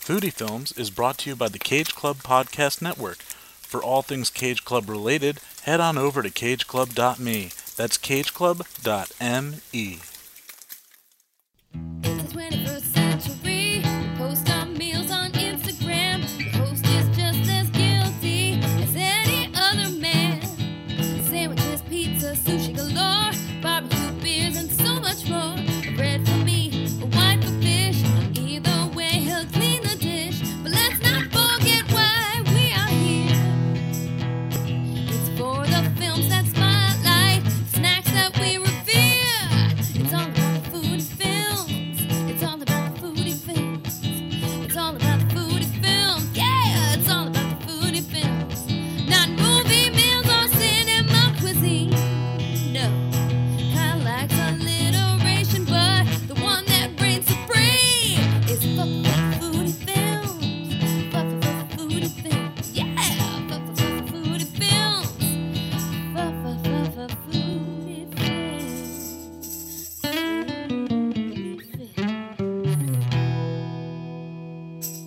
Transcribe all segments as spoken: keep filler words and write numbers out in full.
Foodie Films is brought to you by the Cage Club Podcast Network. For all things Cage Club related, head on over to cage club dot me. That's cage club dot me. It's the twenty-first century. We post our meals on Instagram. The host is just as guilty as any other man. Sandwiches, pizza, sushi galore, barbecue beers, and so much more. Bread for me, a wine for fish. Either way, he'll clean the dish. But let's not forget why we are here. It's for the films that spotlight, snacks that we revere. It's all about the food and films. It's all about the foodie films. It's all about the foodie films. Yeah, it's all about the foodie films. Not movie meals or cinema cuisine. No, Kyle likes alliteration, but the one that reigns supreme is fuck fuck foodie films. Fuck fuck foodie films. Yeah, fuck fuck fuck foodie films. Fuck fuck fuck fuck foodie films. Foodie films.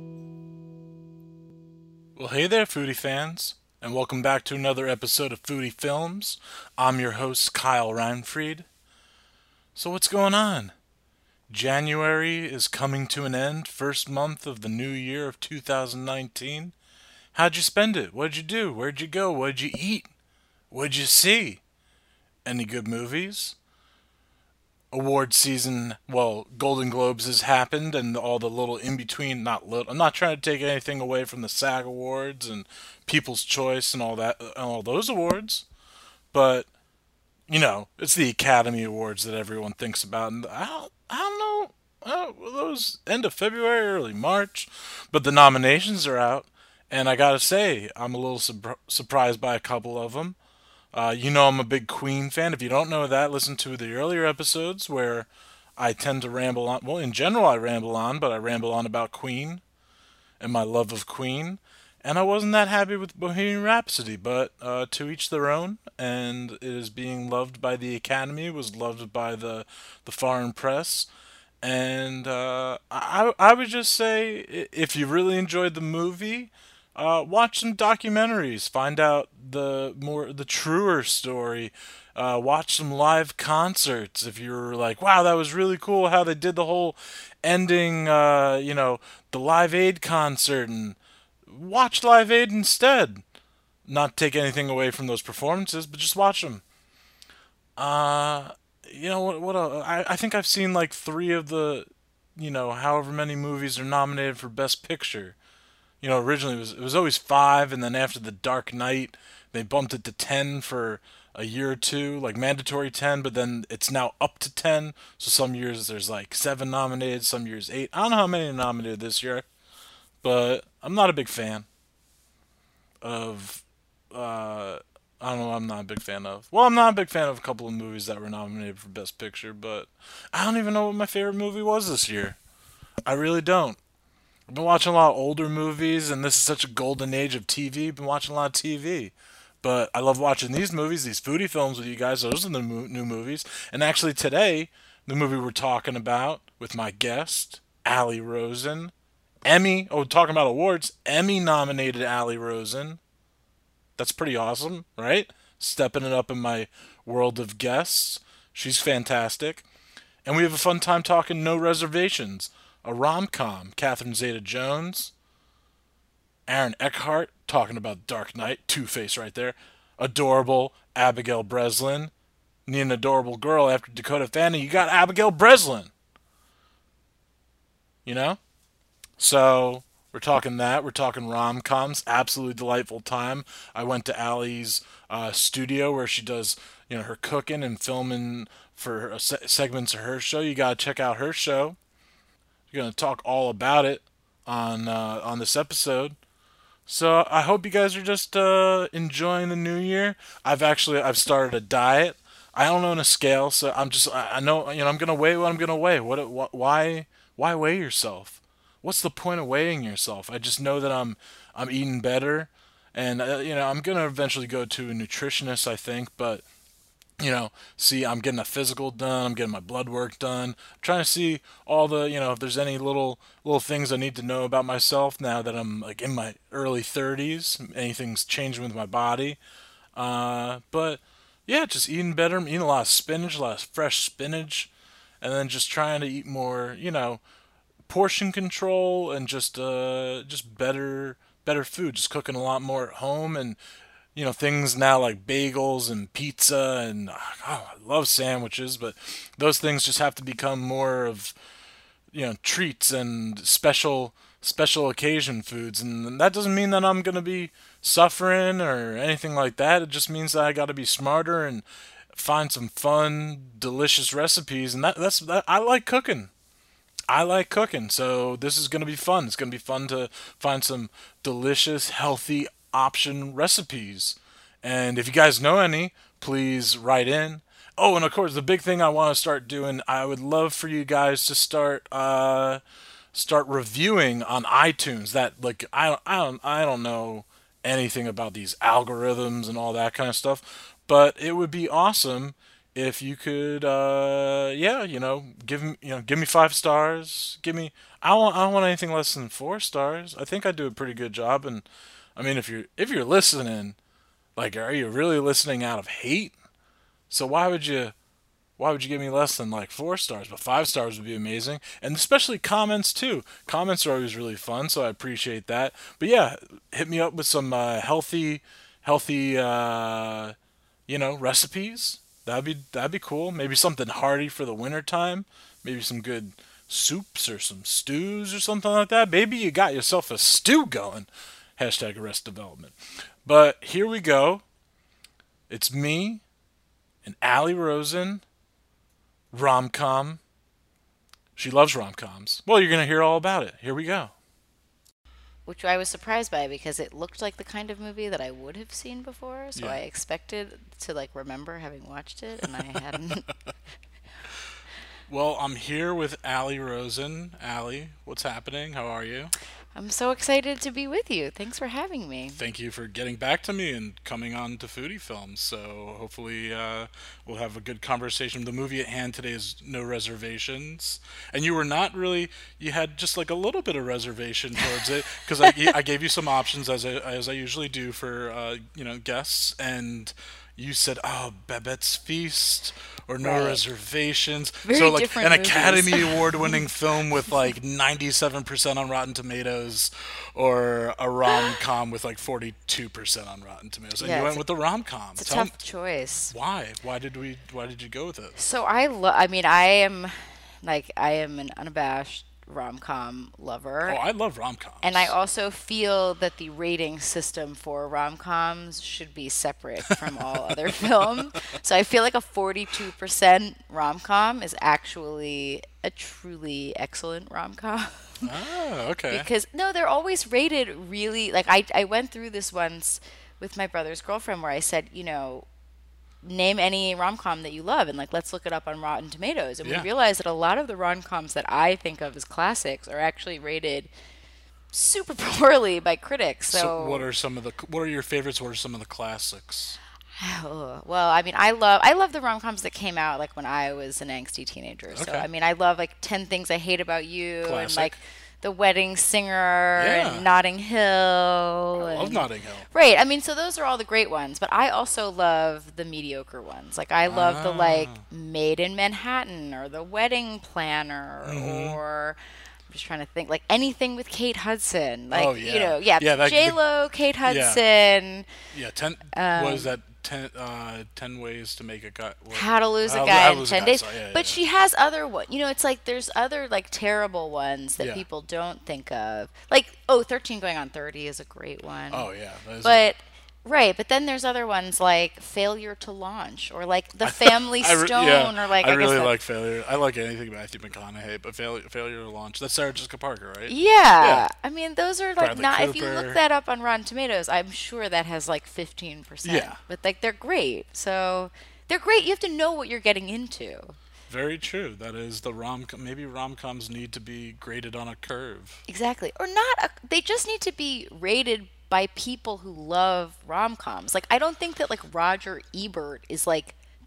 Well, hey there, foodie fans, and welcome back to another episode of Foodie Films. I'm your host, Kyle Reinfried. So what's going on? January is coming to an end, first month of the new year of two thousand nineteen. How'd you spend it? What'd you do? Where'd you go? What'd you eat? What'd you see? Any good movies? Award season, well, Golden Globes has happened, and all the little in between, not little, I'm not trying to take anything away from the SAG Awards and People's Choice and all that, and all those awards, but, you know, it's the Academy Awards that everyone thinks about, and I don't, I don't know, uh, were those end of February, early March, but the nominations are out, and I gotta say, I'm a little sur- surprised by a couple of them. Uh, you know I'm a big Queen fan. If you don't know that, listen to the earlier episodes where I tend to ramble on. Well, in general, I ramble on, but I ramble on about Queen and my love of Queen. And I wasn't that happy with Bohemian Rhapsody, but uh, to each their own. And it is being loved by the Academy, it was loved by the the foreign press. And uh, I I would just say i- if you really enjoyed the movie, uh, watch some documentaries, find out the more the truer story. Uh, watch some live concerts if you're like, wow, that was really cool how they did the whole ending. Uh, you know, the Live Aid concert, and watch Live Aid instead. Not take anything away from those performances, but just watch them. Uh, you know what? What? A, I I think I've seen like three of the, you know, however many movies are nominated for Best Picture. You know, originally it was it was always five, and then after The Dark Knight, they bumped it to ten for a year or two, like mandatory ten, but then it's now up to ten. So some years there's like seven nominated, some years eight. I don't know how many are nominated this year, but I'm not a big fan of. Uh, I don't know. I'm not a big fan of. Well, I'm not a big fan of a couple of movies that were nominated for Best Picture, but I don't even know what my favorite movie was this year. I really don't. I've been watching a lot of older movies, and this is such a golden age of T V. I've been watching a lot of T V. But I love watching these movies, these foodie films with you guys. Those are the mo- new movies. And actually, today, the movie we're talking about with my guest, Allie Rosen, Emmy, oh, talking about awards, Emmy nominated Allie Rosen. That's pretty awesome, right? Stepping it up in my world of guests. She's fantastic. And we have a fun time talking No Reservations, a rom-com. Catherine Zeta-Jones, Aaron Eckhart talking about Dark Knight, Two-Face right there. Adorable Abigail Breslin. Need an adorable girl after Dakota Fanning. You got Abigail Breslin. You know? So we're talking that. We're talking rom coms. Absolutely delightful time. I went to Allie's uh, studio where she does, you know, her cooking and filming for uh, se- segments of her show. You gotta check out her show. We're gonna talk all about it on uh, on this episode. So I hope you guys are just uh, enjoying the new year. I've actually I've started a diet. I don't own a scale, so I'm just I I know you know I'm gonna weigh what I'm gonna weigh. What, what why why weigh yourself? What's the point of weighing yourself? I just know that I'm I'm eating better, and uh, you know I'm gonna eventually go to a nutritionist, I think, but you know, see I'm getting a physical done, I'm getting my blood work done. I'm trying to see all the, you know, if there's any little little things I need to know about myself now that I'm like in my early thirties, anything's changing with my body. Uh, but yeah, just eating better, I'm eating a lot of spinach, a lot of fresh spinach, and then just trying to eat more, you know, portion control and just uh just better better food, just cooking a lot more at home and you know things now like bagels and pizza and oh, I love sandwiches, but those things just have to become more of you know treats and special special occasion foods, and that doesn't mean that I'm going to be suffering or anything like that. It just means that I got to be smarter and find some fun delicious recipes, and that that's that, I like cooking. I like cooking, so this is going to be fun. It's going to be fun to find some delicious, healthy option recipes. And if you guys know any, please write in. Oh, and of course, the big thing I want to start doing, I would love for you guys to start uh, start reviewing on iTunes. That like I don't I don't I don't know anything about these algorithms and all that kind of stuff, but it would be awesome if you could uh yeah you know give me you know give me five stars, give me I don't want I don't want anything less than four stars. I think I do a pretty good job, and I mean if you're if you're listening, like are you really listening out of hate? So why would you why would you give me less than like four stars? But five stars would be amazing, and especially comments too. Comments are always really fun, so I appreciate that. But yeah, hit me up with some uh, healthy healthy uh you know, recipes. That'd be that'd be cool. Maybe something hearty for the winter time. Maybe some good soups or some stews or something like that. Maybe you got yourself a stew going. Hashtag arrest development. But here we go. It's me and Allie Rosen, rom-com. She loves rom-coms. Well, you're gonna hear all about it. Here we go. Which I was surprised by because it looked like the kind of movie that I would have seen before. So Yeah. I expected to like remember having watched it, and I hadn't. Well, I'm here with Allie Rosen. Allie, what's happening? How are you? I'm so excited to be with you. Thanks for having me. Thank you for getting back to me and coming on to Foodie Films. So hopefully uh, we'll have a good conversation. The movie at hand today is No Reservations, and you were not really you had just like a little bit of reservation towards it because I, I gave you some options as I, as I usually do for uh, you know guests, and you said, "Oh, Babette's Feast." Or No Right. Reservations. Very so like different an movies. Academy Award winning film with like ninety-seven percent on Rotten Tomatoes, or a rom com with like forty-two percent on Rotten Tomatoes. And Yeah, you it's went a- with the rom com. It's a Tell me tough choice. why? Why did we why did you go with it? So I love. I mean, I am like I am an unabashed rom-com lover. Oh, I love rom coms. And I also feel that the rating system for rom-coms should be separate from all other films. So I feel like a forty-two percent rom-com is actually a truly excellent rom-com. Oh, okay. Because no, they're always rated really like I I went through this once with my brother's girlfriend where I said, you know, name any rom-com that you love and like let's look it up on Rotten Tomatoes, and Yeah. we realized that a lot of the rom-coms that I think of as classics are actually rated super poorly by critics. So, So what are some of the what are your favorites? What are some of the classics? Ugh. Well, I mean, I love I love the rom-coms that came out like when I was an angsty teenager. So Okay. I mean, I love like ten Things I Hate About You and Classic. like The Wedding Singer Yeah. and Notting Hill. I love and- Notting Hill. Right. I mean, so those are all the great ones, but I also love the mediocre ones. Like I love the like Ah. Made in Manhattan or The Wedding Planner Mm-hmm. or I'm just trying to think like anything with Kate Hudson. Like Oh, yeah. you know, yeah, Yeah, that- J Lo, Kate Hudson, Yeah, ten. Um, what is that? Ten. Uh, ten ways to make a guy. What, How to Lose How- a Guy How to in Lose a ten Guy, Days. sorry, yeah, yeah, But yeah. she has other one. You know, it's like there's other like terrible ones that Yeah. people don't think of. Like oh, thirteen Going on thirty is a great one. Oh yeah. that is a- But right, but then there's other ones like Failure to Launch or like The Family I re- Stone yeah, or like I, I, really guess that- like Failure. I like anything Matthew McConaughey, but Failure, Failure to Launch. That's Sarah Jessica Parker, right? yeah. Yeah. I mean those are like Bradley not if you Cooper. look that up on Rotten Tomatoes, I'm sure that has like fifteen percent. Yeah. But like they're great. So they're great. You have to know what you're getting into. Very true. That is the rom. Maybe rom coms need to be graded on a curve. Exactly. Or not a, they just need to be rated by people who love rom-coms. Like I don't think that like Roger Ebert is like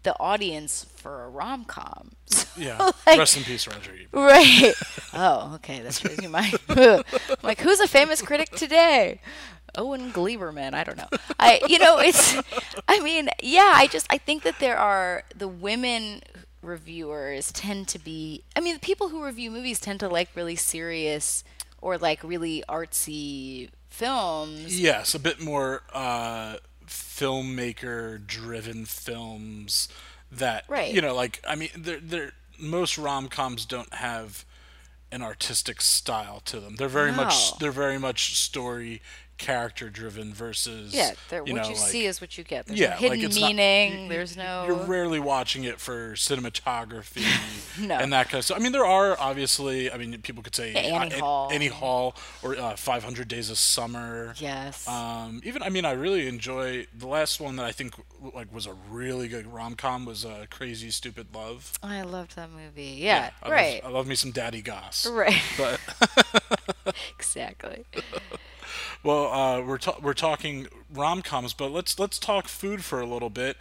the audience for a rom com. Yeah. like, Rest in peace, Roger Ebert. right. Oh, okay. That's raising my. like, who's a famous critic today? Owen Gleiberman. I don't know. I, you know, it's. I mean, yeah. I just I think that there are the women reviewers tend to be. I mean, the people who review movies tend to like really serious or like really artsy films. Yes, a bit more uh, filmmaker-driven films that, Right. you know, like, I mean, they're, they're, most rom-coms don't have an artistic style to them. They're very much, No. they're very much story, character-driven versus, Yeah, there, you what know, you like, see is what you get. There's yeah, no hidden like it's not- meaning. you- There's no. You're rarely watching it for cinematography No. and that kind of stuff. I mean, there are obviously. I mean, people could say Yeah, Annie uh, Hall. Annie Hall, or uh, five hundred Days of Summer. Yes. Um, even I mean, I really enjoy the last one that I think like was a really good rom com was uh, Crazy Stupid Love. I loved that movie. Yeah, I right. Love, I love me some Daddy Goss. Right. But Exactly. well, uh, we're ta- we're talking rom coms, but let's let's talk food for a little bit.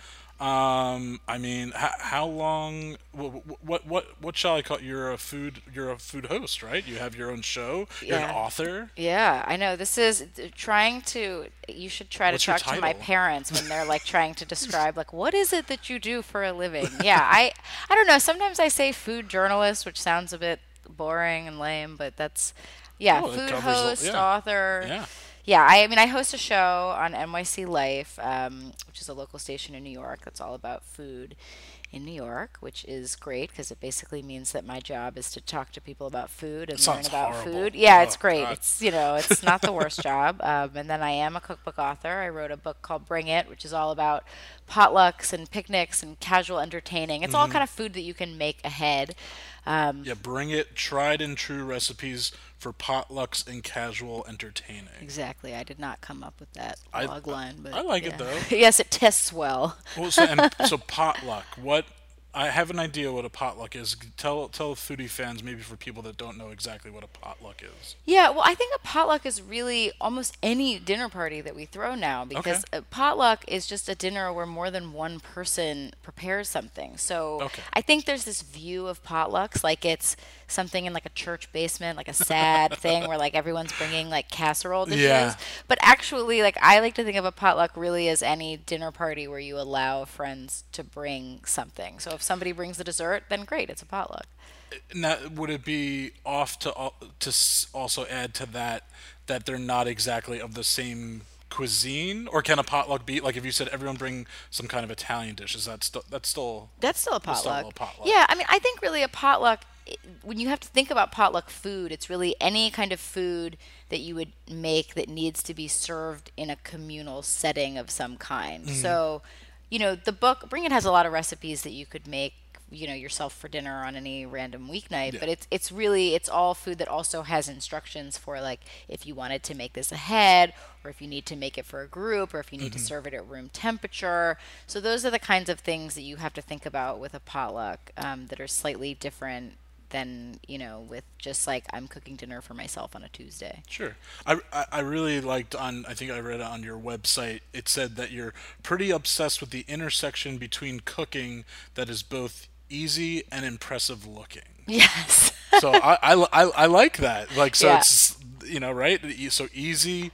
Um, I mean, h- how long? What, what what what shall I call? You're a food. You're a food host, right? You have your own show. You're an Yeah. author. Yeah, I know. This is uh, trying to. You should try What's to your talk to my title? parents when they're like trying to describe like what is it that you do for a living. Yeah, I I don't know. Sometimes I say food journalist, which sounds a bit boring and lame, but that's yeah, Oh, it food covers the- host, yeah. author. Yeah. Yeah, I, I mean, I host a show on N Y C Life, um, which is a local station in New York that's all about food in New York, which is great because it basically means that my job is to talk to people about food and learn Sounds about horrible. food. Yeah, it's Oh, great. God. It's, you know, it's not the worst job. Um, and then I am a cookbook author. I wrote a book called Bring It, which is all about potlucks and picnics and casual entertaining. It's Mm-hmm. all kind of food that you can make ahead. Um, Yeah, bring it. Tried and true recipes for potlucks and casual entertaining. Exactly. I did not come up with that I- log line, but I like it, yeah. though. Yes, it tests well. Well, so, and, so potluck. What I have an idea what a potluck is. Tell tell foodie fans, maybe for people that don't know exactly what a potluck is. Yeah, well, I think a potluck is really almost any dinner party that we throw now because Okay. a potluck is just a dinner where more than one person prepares something. So Okay. I think there's this view of potlucks like it's something in like a church basement, like a sad thing where like everyone's bringing like casserole dishes. Yeah. But actually, like I like to think of a potluck really as any dinner party where you allow friends to bring something. So if somebody brings the dessert, then great, it's a potluck. Now, would it be off to al- to s- also add to that that they're not exactly of the same cuisine, or can a potluck be like if you said everyone bring some kind of Italian dish? Is that still that's still That's still a That's still a potluck. potluck. Yeah, I mean, I think really a potluck, i- when you have to think about potluck food, it's really any kind of food that you would make that needs to be served in a communal setting of some kind. Mm-hmm. So, you know, the book Bring It has a lot of recipes that you could make, you know, yourself for dinner on any random weeknight, Yeah. but it's it's really it's all food that also has instructions for like if you wanted to make this ahead or if you need to make it for a group or if you need Mm-hmm. to serve it at room temperature. So those are the kinds of things that you have to think about with a potluck um, that are slightly different than, you know, with just like I'm cooking dinner for myself on a Tuesday. Sure. I, I, I really liked on, I think I read it on your website, it said that you're pretty obsessed with the intersection between cooking that is both easy and impressive looking. Yes. So I, I, I, I like that. Like, so Yeah. it's, you know, right? E- So easy,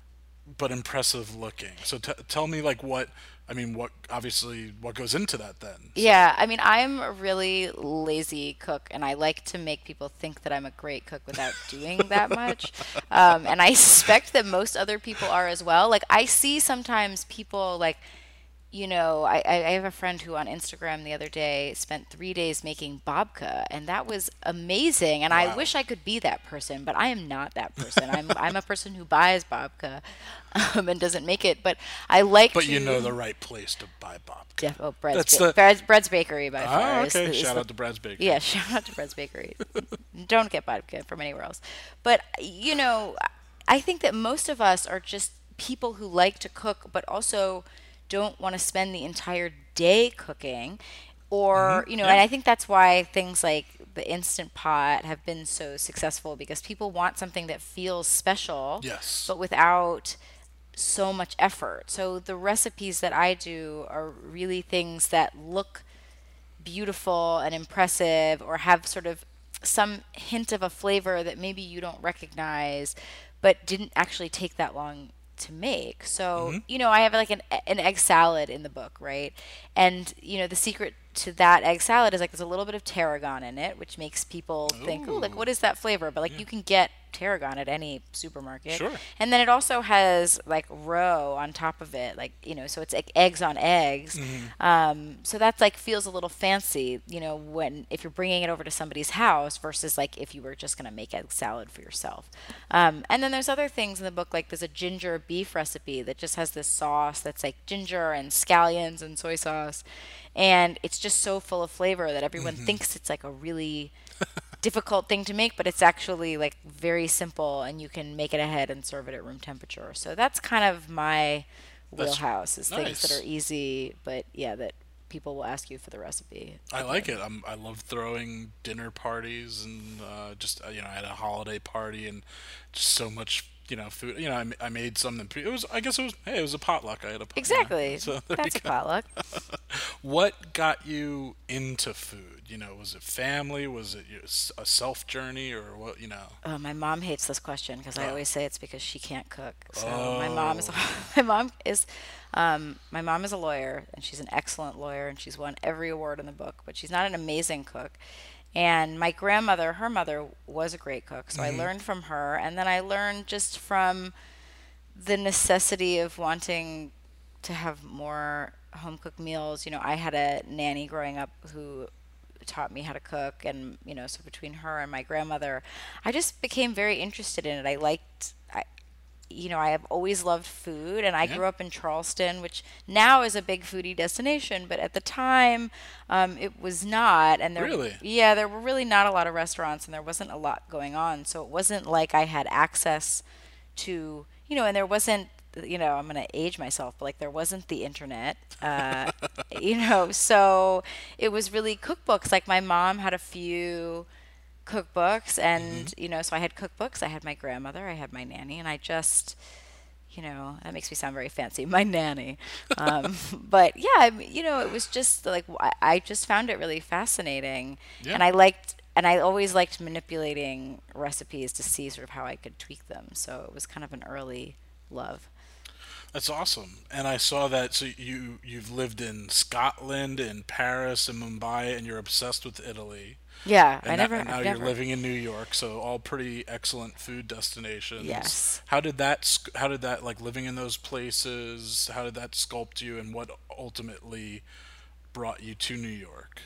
but impressive looking. So t- tell me like what, I mean, what, obviously what goes into that then? Yeah, I mean, I'm a really lazy cook, and I like to make people think that I'm a great cook without doing that much. Um, and I suspect that most other people are as well. Like, I see sometimes people, like, you know, I, I I have a friend who on Instagram the other day spent three days making babka, and that was amazing. And I Wow. wish I could be that person, but I am not that person. I'm I'm a person who buys babka um, and doesn't make it. But I like But to. you know the right place to buy babka. Yeah, oh, Bread's, That's ba- the- Bread's, Bread's Bakery by far. Oh, is okay. the- is Shout the- out to Brad's Bakery. Yeah, shout out to Bread's Bakery. Don't get vodka from anywhere else. But, you know, I think that most of us are just people who like to cook, but also don't want to spend the entire day cooking. Or, you know, yeah. and I think that's why things like the Instant Pot have been so successful because people want something that feels special, Yes. but without so much effort. So the recipes that I do are really things that look beautiful and impressive or have sort of some hint of a flavor that maybe you don't recognize but didn't actually take that long to make. So, Mm-hmm. you know, I have like an an egg salad in the book, right? And, you know, the secret to that egg salad is like there's a little bit of tarragon in it, which makes people think, "Oh, like Ooh. what is that flavor?" But like you can get tarragon at any supermarket. Sure. And then it also has like roe on top of it, like, you know, so it's like eggs on eggs. Mm-hmm. Um, so that's like feels a little fancy, you know, when if you're bringing it over to somebody's house versus like if you were just going to make egg salad for yourself. Um, and then there's other things in the book, like there's a ginger beef recipe that just has this sauce that's like ginger and scallions and soy sauce. And it's just so full of flavor that everyone Mm-hmm. thinks it's like a really difficult thing to make, but it's actually like very simple and you can make it ahead and serve it at room temperature. So that's kind of my That's wheelhouse is things that nice. are easy, but yeah, that people will ask you for the recipe. I like it. I'm, I love throwing dinner parties and uh, just uh, you know I had a holiday party and just so much you know food. You know I, ma- I made something. Pre- it was I guess it was hey it was a potluck. I had a pot- you know, Exactly. so there you That's a go. potluck. What got you into food? You know, was it family? Was it your, s- a self journey or what? You know. Oh, my mom hates this question because I Oh. always say it's because she can't cook. So my mom is Oh. my mom is um, my mom is a lawyer and she's an excellent lawyer and she's won every award in the book, but she's not an amazing cook. And my grandmother, her mother was a great cook, so I Mm-hmm. learned from her, and then I learned just from the necessity of wanting to have more home cooked meals. You know, I had a nanny growing up who taught me how to cook, and you know, so between her and my grandmother, I just became very interested in it. I liked I you know, I have always loved food, and I Yeah. grew up in Charleston, which now is a big foodie destination, but at the time, um, it was not. And there, Really? yeah, there were really not a lot of restaurants, and there wasn't a lot going on. So it wasn't like I had access to, you know, and there wasn't, you know, I'm going to age myself, but like there wasn't the internet, uh, you know, so it was really cookbooks. Like my mom had a few cookbooks, Mm-hmm. and you know, so I had cookbooks. I had my grandmother, I had my nanny, and I just, you know, that makes me sound very fancy, my nanny. Um, but yeah, I mean, you know, it was just like I I just found it really fascinating, Yeah. and I liked. And I always liked manipulating recipes to see sort of how I could tweak them. So it was kind of an early love. That's awesome. And I saw that so you you've lived in Scotland and Paris and Mumbai and you're obsessed with Italy. Yeah, I And, that, never, and now I've you're never. living in New York, so all pretty excellent food destinations. Yes. How did that sc- how did that like living in those places, how did that sculpt you and what ultimately brought you to New York?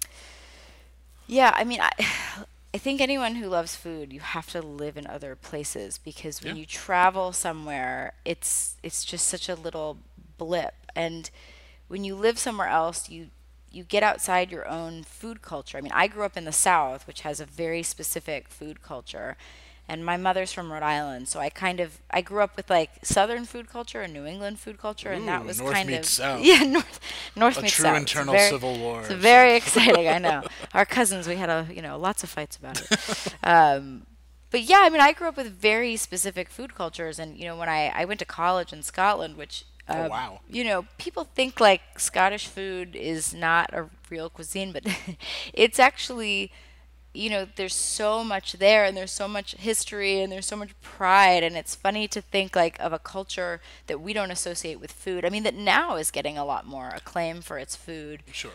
Yeah, I mean, I, I think anyone who loves food, you have to live in other places because Yeah. when you travel somewhere, it's it's just such a little blip. And when you live somewhere else, you you get outside your own food culture. I mean, I grew up in the South, which has a very specific food culture, and my mother's from Rhode Island, so I kind of I grew up with like Southern food culture and New England food culture, and that Ooh, was North kind meets of South. yeah, North North A meets true South. It's internal very civil war. it's very exciting. I know our cousins. We had a you know lots of fights about it. Um, but yeah, I mean, I grew up with very specific food cultures, and you know, when I I went to college in Scotland, which Oh uh, wow. you know, people think like Scottish food is not a real cuisine, but it's actually, you know, there's so much there and there's so much history and there's so much pride. And it's funny to think like of a culture that we don't associate with food. I mean, that now is getting a lot more acclaim for its food, Sure.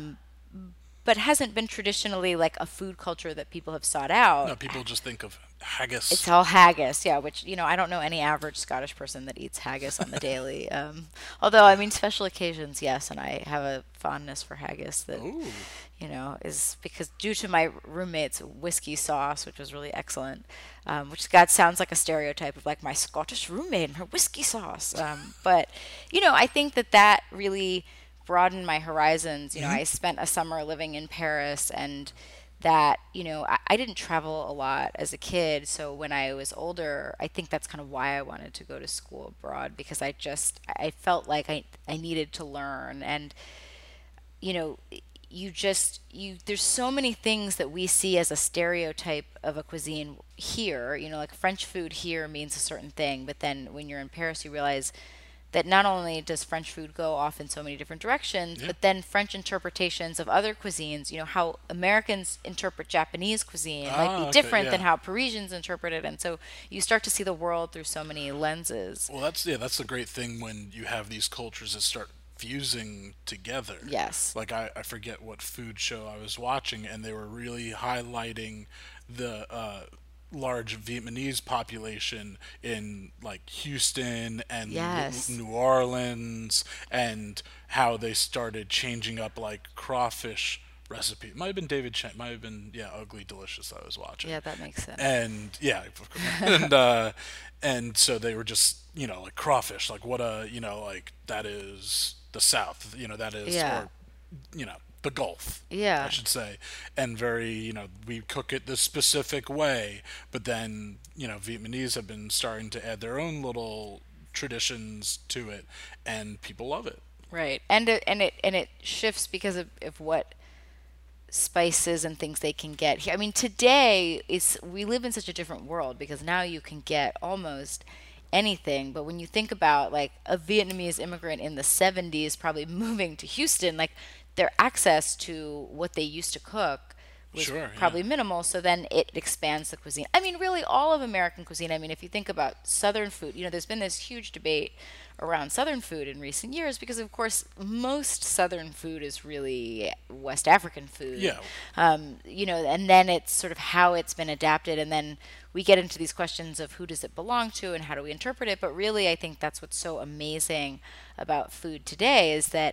but hasn't been traditionally like a food culture that people have sought No, out. people just think of It's haggis. all haggis, yeah, which, you know, I don't know any average Scottish person that eats haggis on the daily. Um, although, I mean, special occasions, yes, and I have a fondness for haggis that, Ooh. you know, is because due to my roommate's whiskey sauce, which was really excellent, um, which God sounds like a stereotype of like my Scottish roommate and her whiskey sauce. Um, but, you know, I think that that really broadened my horizons. You know, I spent a summer living in Paris and that, you know, I, I didn't travel a lot as a kid. So when I was older, I think that's kind of why I wanted to go to school abroad because I just, I felt like I, I needed to learn. And, you know, you just you there's so many things that we see as a stereotype of a cuisine here. You know, like French food here means a certain thing, but then when you're in Paris, you realize that not only does French food go off in so many different directions, Yeah. but then French interpretations of other cuisines, you know, how Americans interpret Japanese cuisine might Ah, be okay, different than yeah. how Parisians interpret it. And so you start to see the world through so many lenses. Well, that's yeah, that's the great thing when you have these cultures that start fusing together. Yes. Like I, I forget what food show I was watching, and they were really highlighting the uh, large Vietnamese population in like Houston and Yes. New Orleans, and how they started changing up like crawfish recipe. It might have been David Chang. Might have been yeah, Ugly Delicious that I was watching. Yeah, that makes sense. And yeah, of course. and uh, and so they were just you know like crawfish, like what a you know like that is the South, you know that is Yeah. or you know the Gulf, Yeah. I should say, and very you know we cook it this specific way, but then you know Vietnamese have been starting to add their own little traditions to it, and people love it. Right. And it, and it and it shifts because of, of what spices and things they can get here. I mean, today is we live in such a different world because now you can get almost anything. But when you think about like a Vietnamese immigrant in the seventies probably moving to Houston, like their access to what they used to cook was Sure, yeah. probably minimal. So then it expands the cuisine. I mean, really, all of American cuisine. I mean, if you think about Southern food, you know, there's been this huge debate around Southern food in recent years because, of course, most Southern food is really West African food. Yeah. Um, you know, and then it's sort of how it's been adapted, and then we get into these questions of who does it belong to and how do we interpret it. But really, I think that's what's so amazing about food today is that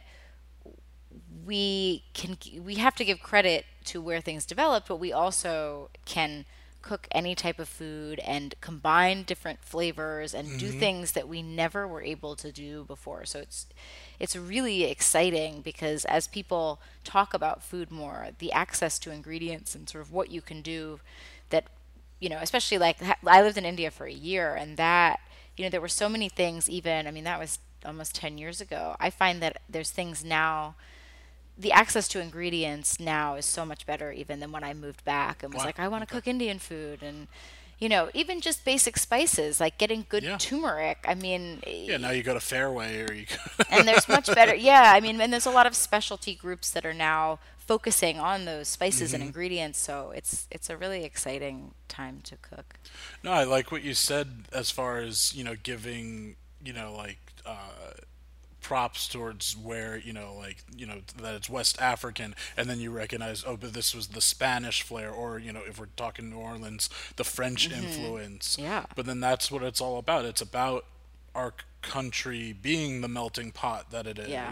we can we have to give credit to where things develop, but we also can cook any type of food and combine different flavors and do things that we never were able to do before. So it's it's really exciting because as people talk about food more, the access to ingredients and sort of what you can do that you know, especially like ha- I lived in India for a year and that you know there were so many things even I mean that was almost ten years ago. I find that there's things now the access to ingredients now is so much better even than when I moved back and was Wow, like, I want to okay. cook Indian food and you know, even just basic spices like getting good Yeah. turmeric. I mean, Yeah, now you go to Fairway or you go and there's much better. Yeah, I mean, and there's a lot of specialty groups that are now focusing on those spices and ingredients. So it's it's a really exciting time to cook. No, I like what you said as far as, you know, giving, you know, like uh props towards where, you know, like, you know, that it's West African and then you recognize, oh, but this was the Spanish flair or, you know, if we're talking New Orleans, the French influence. Yeah. But then that's what it's all about. It's about our c- country being the melting pot that it is. Yeah.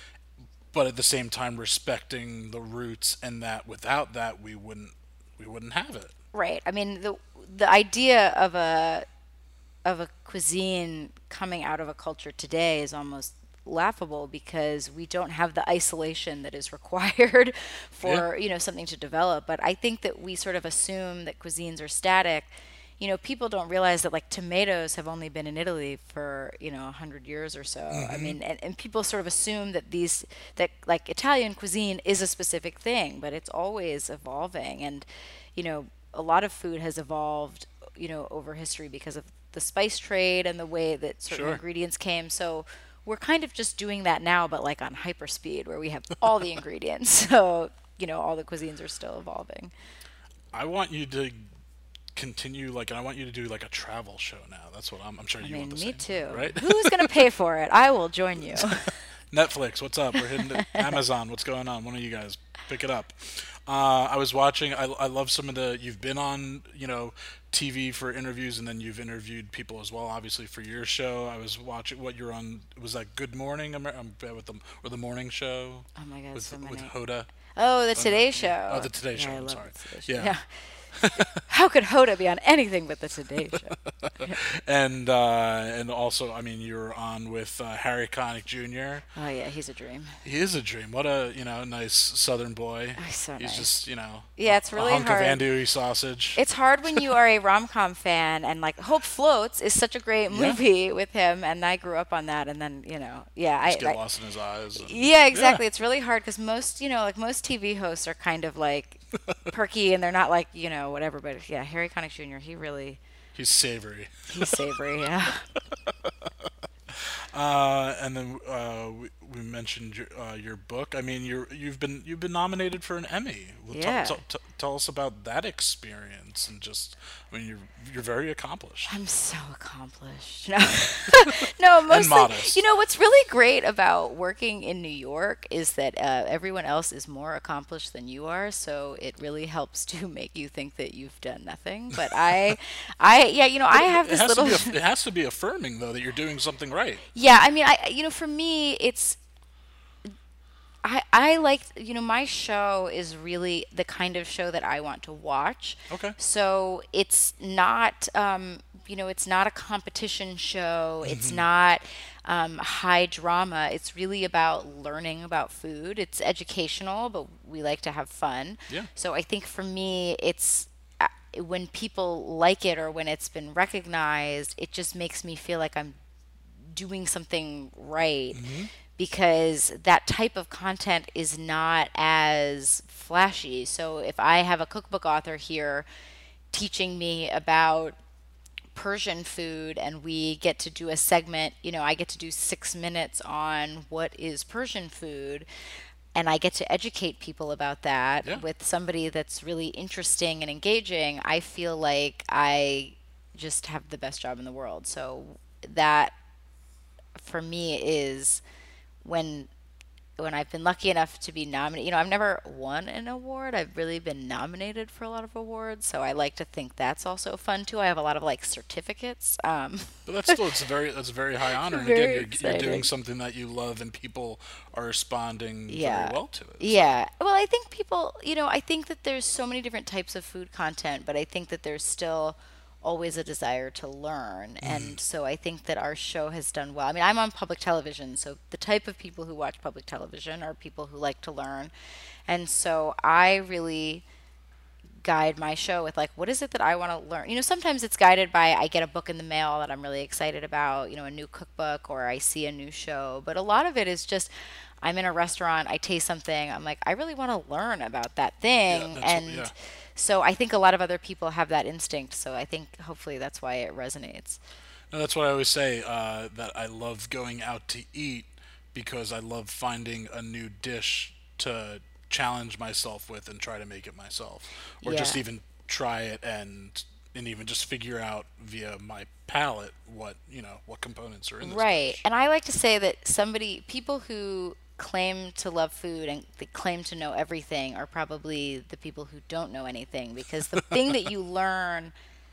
But at the same time respecting the roots and that without that we wouldn't we wouldn't have it. Right. I mean, the the idea of a of a cuisine coming out of a culture today is almost laughable because we don't have the isolation that is required for, you know, something to develop. But I think that we sort of assume that cuisines are static. You know, people don't realize that like tomatoes have only been in Italy for, you know, a hundred years or so. I mean, and, and people sort of assume that these, that like Italian cuisine is a specific thing, but it's always evolving. And, you know, a lot of food has evolved, you know, over history because of the spice trade and the way that certain Sure. ingredients came. So we're kind of just doing that now, but like on hyperspeed where we have all the ingredients. So, you know, all the cuisines are still evolving. I want you to continue like and I want you to do like a travel show now. That's what I'm I'm sure I you mean, want the me same, too. right? Who's going to pay for it? I will join you. Netflix, what's up? We're hitting it. Amazon, what's going on? One of you guys pick it up. Uh, I was watching. I, I love some of the. You've been on, you know, T V for interviews, and then you've interviewed people as well. Obviously for your show, I was watching what you're on. Was that Good Morning? Amer- I'm bad with them or the morning show Oh my God, with so with many. Hoda. Oh, the Today Show. Oh, the Today Yeah, Show. I I'm love sorry. the Today Show. Yeah. Yeah. How could Hoda be on anything but the Today Show? and uh, and also, I mean, you're on with uh, Harry Connick Junior Oh yeah, he's a dream. He is a dream. What a you know nice Southern boy. Oh, he's so He's nice. just you know Yeah, it's a really hunk hard. of andouille sausage. It's hard when you are a rom-com fan, and like Hope Floats is such a great Yeah. movie with him, and I grew up on that, and then you know, yeah, I, just get I lost in his eyes. and- yeah, exactly. It's really hard because most, you know, like most T V hosts are kind of like perky, and they're not like you know whatever. But yeah, Harry Connick Junior He really He's savory. he's savory. Yeah. Uh, and then uh, we, we mentioned your, uh, your book. I mean, you're you've been you've been nominated for an Emmy. Well, tell- Yeah. Tell, tell, tell us about that experience and just. I mean, you're you're very accomplished. I'm so accomplished. No, no, mostly. modest. You know what's really great about working in New York is that uh, everyone else is more accomplished than you are, so it really helps to make you think that you've done nothing. But I, I, yeah, you know, I have It this has little. to be a, it has to be affirming though that you're doing something right. Yeah, I mean, I, you know, for me, it's. I, I like, you know, my show is really the kind of show that I want to watch. Okay. So it's not, um, you know, it's not a competition show. It's not um, high drama. It's really about learning about food. It's educational, but we like to have fun. Yeah. So I think for me, it's uh, when people like it or when it's been recognized, it just makes me feel like I'm doing something right because that type of content is not as flashy. So if I have a cookbook author here teaching me about Persian food and we get to do a segment, you know, I get to do six minutes on what is Persian food and I get to educate people about that Yeah. with somebody that's really interesting and engaging, I feel like I just have the best job in the world. So that for me is when when I've been lucky enough to be nominated. You know, I've never won an award. I've really been nominated for a lot of awards, so I like to think that's also fun too. I have a lot of like certificates. Um, But that's still it's a very that's a very high honor, and Very again, you're, you're exciting. doing something that you love, and people are responding Yeah. very well to it. Yeah. Well, I think people, you know, I think that there's so many different types of food content, but I think that there's still always a desire to learn. And so I think that our show has done well. I mean, I'm on public television, so the type of people who watch public television are people who like to learn. And so I really guide my show with like what is it that I want to learn. You know, sometimes it's guided by I get a book in the mail that I'm really excited about, you know, a new cookbook or I see a new show, but a lot of it is just I'm in a restaurant, I taste something, I'm like I really want to learn about that thing. that's what- and yeah. so I think a lot of other people have that instinct, so I think hopefully that's why it resonates. And that's what I always say, uh, that I love going out to eat because I love finding a new dish to challenge myself with and try to make it myself. Or just Yeah. even try it and and even just figure out via my palate what, you know, what components are in this Right. dish. And I like to say that somebody, people who claim to love food and they claim to know everything are probably the people who don't know anything because the thing that you learn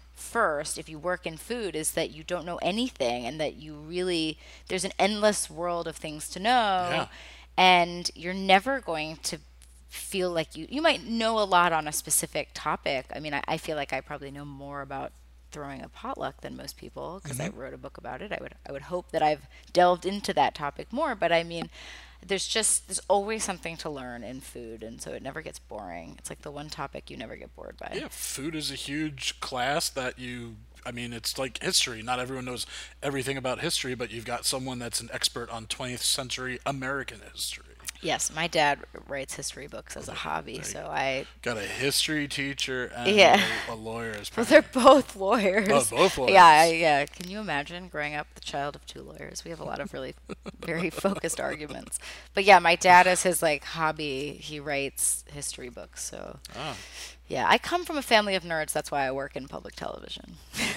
first if you work in food is that you don't know anything and that you really there's an endless world of things to know Yeah. and you're never going to feel like you you might know a lot on a specific topic. I mean, I, I feel like I probably know more about throwing a potluck than most people because I wrote a book about it. I would I would hope that I've delved into that topic more, but I mean, there's just there's always something to learn in food, and so it never gets boring. It's like the one topic you never get bored by. Yeah, food is a huge class that you. I mean, it's like history. Not everyone knows everything about history, but you've got someone that's an expert on twentieth century American history. Yes, my dad writes history books as a hobby, so I Got a history teacher and Yeah. a, a lawyer as well, parents. they're both lawyers. Oh, both lawyers. Yeah, I- yeah. Can you imagine growing up the child of two lawyers? We have a lot of really very focused arguments. But yeah, my dad is his like hobby. He writes history books. So Oh. yeah, I come from a family of nerds. That's why I work in public television.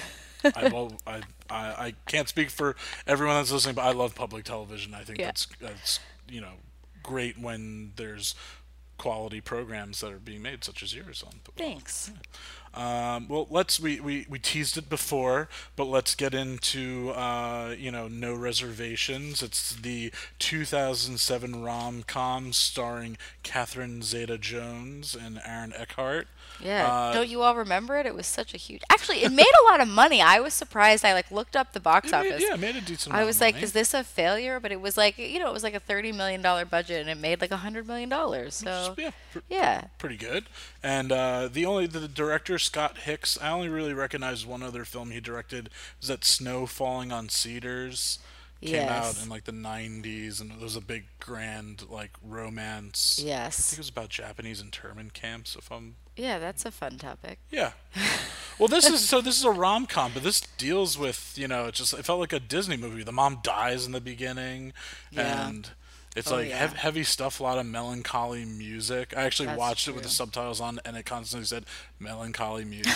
I, well, I, I, I can't speak for everyone that's listening, but I love public television. I think Yeah. that's that's you know great when there's quality programs that are being made, such as yours on. Thanks. Um, well, let's we, we, we teased it before, but let's get into uh, you know No Reservations. It's the two thousand seven rom-com starring Catherine Zeta-Jones and Aaron Eckhart. Yeah. Uh, Don't you all remember it? It was such a huge. Actually, it made a lot of money. I was surprised. I like looked up the box it made, office. yeah, it made a decent I amount was of like, money. is this a failure? But it was like, you know, it was like a thirty million dollar budget, and it made like a hundred million dollars. So yeah, pr- yeah, pretty good. And uh, the only the director Scott Hicks, I only really recognize one other film he directed. Was that Snow Falling on Cedars? Came out yes, in like the nineties, and it was a big grand like romance. I think it yes, was about Japanese internment camps. If I'm yeah. That's a fun topic. yeah. Well, this is so. This is a rom com, but this deals with you know. It just it felt like a Disney movie. The mom dies in the beginning, Yeah. and it's Oh, like yeah. hev- heavy stuff. A lot of melancholy music. I actually That's watched it with true. the subtitles on, and it constantly said melancholy music.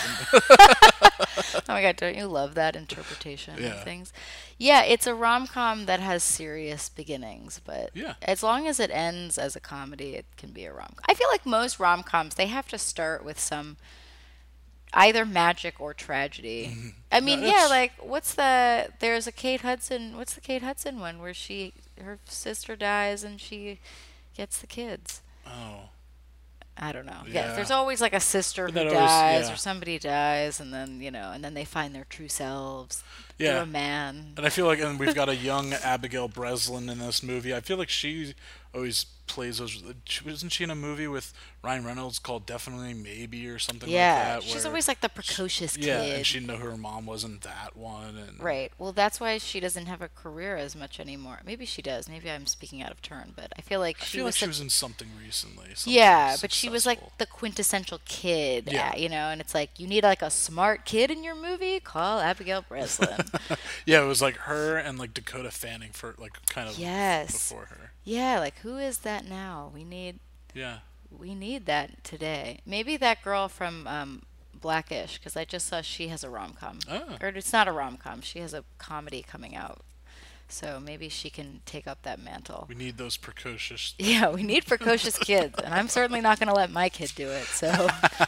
Oh my god, don't you love that interpretation Yeah. of things? Yeah, it's a rom com that has serious beginnings, but Yeah. as long as it ends as a comedy, it can be a rom com. I feel like most rom coms they have to start with some either magic or tragedy. I mean, yeah, that's- like what's the there's a Kate Hudson what's the Kate Hudson one where she her sister dies and she gets the kids. Oh, I don't know. Yeah. Yeah, there's always like a sister who But that always- dies yeah. or somebody dies, and then you know, and then they find their true selves through yeah. a man. And I feel like, and we've got a young Abigail Breslin in this movie. I feel like she always plays those. she- Wasn't she in a movie with Ryan Reynolds called Definitely Maybe or something Yeah, like that? she's where- always like the precocious yeah, kid. and she didn't know her mom wasn't that one. And Right. Well, that's why she doesn't have a career as much anymore. Maybe she does. Maybe I'm speaking out of turn, but I feel like I she feel was like she such- was in something recently. something yeah, but she was like successful. the quintessential kid, Yeah. uh, you know. And it's like you need like a smart kid in your movie. Call Abigail Breslin. Yeah, it was like her and like Dakota Fanning for like kind of Yes. before her. Yeah, like who is that now? We need Yeah. we need that today. Maybe that girl from um, Blackish, because I just saw she has a rom com. Oh. Or it's not a rom com. She has a comedy coming out. So maybe she can take up that mantle. We need those precocious. Yeah, we need precocious kids, and I'm certainly not going to let my kid do it. So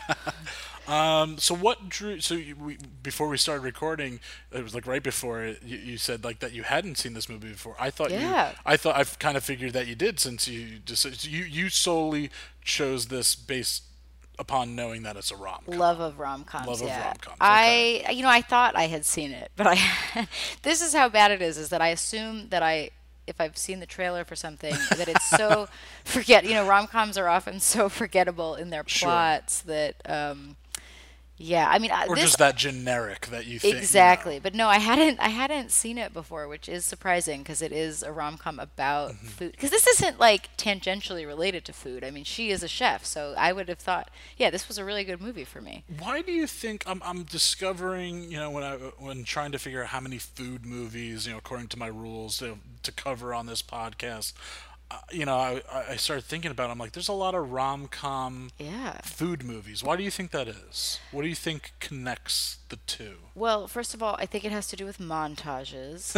Um, so what drew? So you, we, before we started recording, it was like right before it, you, you said like that you hadn't seen this movie before. I thought Yeah. you. I thought I've kind of figured that you did since you just so you you solely chose this based upon knowing that it's a rom. love of rom coms. Love of yeah. rom-coms, I you know I thought I had seen it, but I this is how bad it is. Is that I assume that I. If I've seen the trailer for something, that it's so forget. You know, rom coms are often so forgettable in their Sure. plots that, um, yeah. I mean, I- Or this just that generic that you think. you know. exactly. But no, I hadn't. I hadn't seen it before, which is surprising because it is a rom com about Mm-hmm. food. Because this isn't like tangentially related to food. I mean, she is a chef, so I would have thought, yeah, this was a really good movie for me. Why do you think I'm, I'm discovering, you know, when I when trying to figure out how many food movies, you know, according to my rules to, to cover on this podcast, uh, you know, I, I started thinking about it. I'm like, there's a lot of rom-com Yeah. food movies. Why do you think that is? What do you think connects the two? Well, first of all, I think it has to do with montages.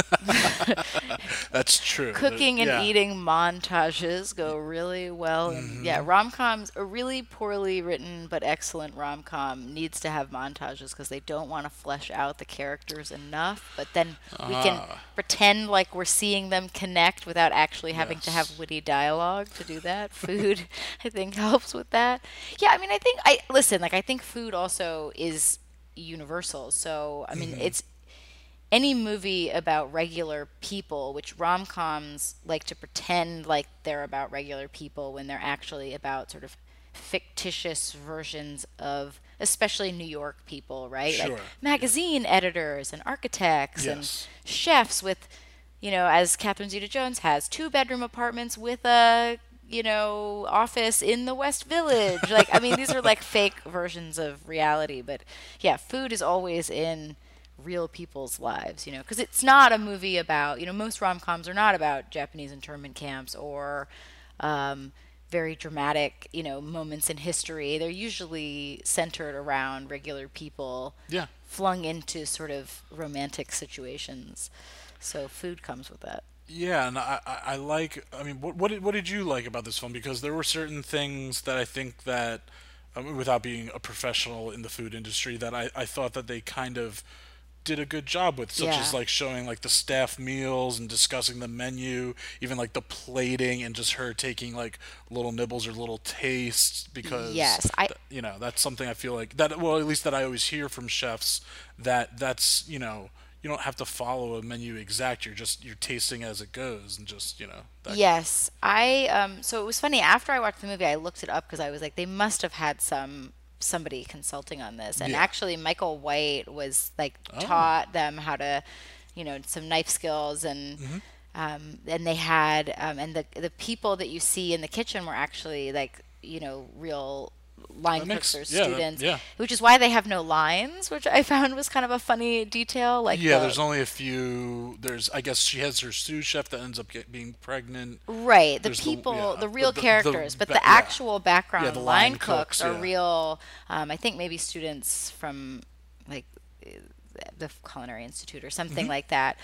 That's true. Cooking and Yeah. eating montages go really well. And yeah, rom coms, a really poorly written but excellent rom com needs to have montages because they don't want to flesh out the characters enough. But then we can Ah. pretend like we're seeing them connect without actually having to have Yes. witty dialogue to do that. Food, I think, helps with that. Yeah, I mean, I think, I listen, like, I think food also is universal. So, I mean, Mm-hmm. it's any movie about regular people, which rom coms like to pretend like they're about regular people when they're actually about sort of fictitious versions of, especially New York people, right? Sure. Like magazine editors and architects and Yes. chefs with, you know, as Catherine Zeta Jones has, two bedroom apartments with a, you know, office in the West Village. Like, I mean, these are like fake versions of reality, but yeah, food is always in real people's lives, you know, because it's not a movie about, you know, most rom-coms are not about Japanese internment camps or um, very dramatic, you know, moments in history. They're usually centered around regular people Yeah. flung into sort of romantic situations. So food comes with that. Yeah, and I, I, I like. I mean, what what did, what did you like about this film? Because there were certain things that I think that, I mean, without being a professional in the food industry, that I, I thought that they kind of did a good job with, such Yeah. as like showing like the staff meals and discussing the menu, even like the plating, and just her taking like little nibbles or little tastes, because Yes, I- th- you know, that's something I feel like that, well, at least that I always hear from chefs, that that's, you know, you don't have to follow a menu exact, you're just you're tasting as it goes, and just, you know, that, Yes, I um so it was funny after I watched the movie I looked it up because I was like they must have had some somebody consulting on this, and Yeah. actually Michael White was like Oh. taught them how to, you know, some knife skills, and Mm-hmm. um and they had um and the the people that you see in the kitchen were actually like, you know, real line That makes- cooks or yeah, that- students, yeah. which is why they have no lines, which I found was kind of a funny detail. Like yeah, the- there's only a few. There's, I guess she has her sous chef that ends up get, being pregnant. Right, the There's the- people, yeah, the, real the- the- the characters, but ba- the yeah. actual background Yeah, the line, line cooks, cooks, are yeah. real. Um, I think maybe students from like uh, the Culinary Institute or something Mm-hmm. like that.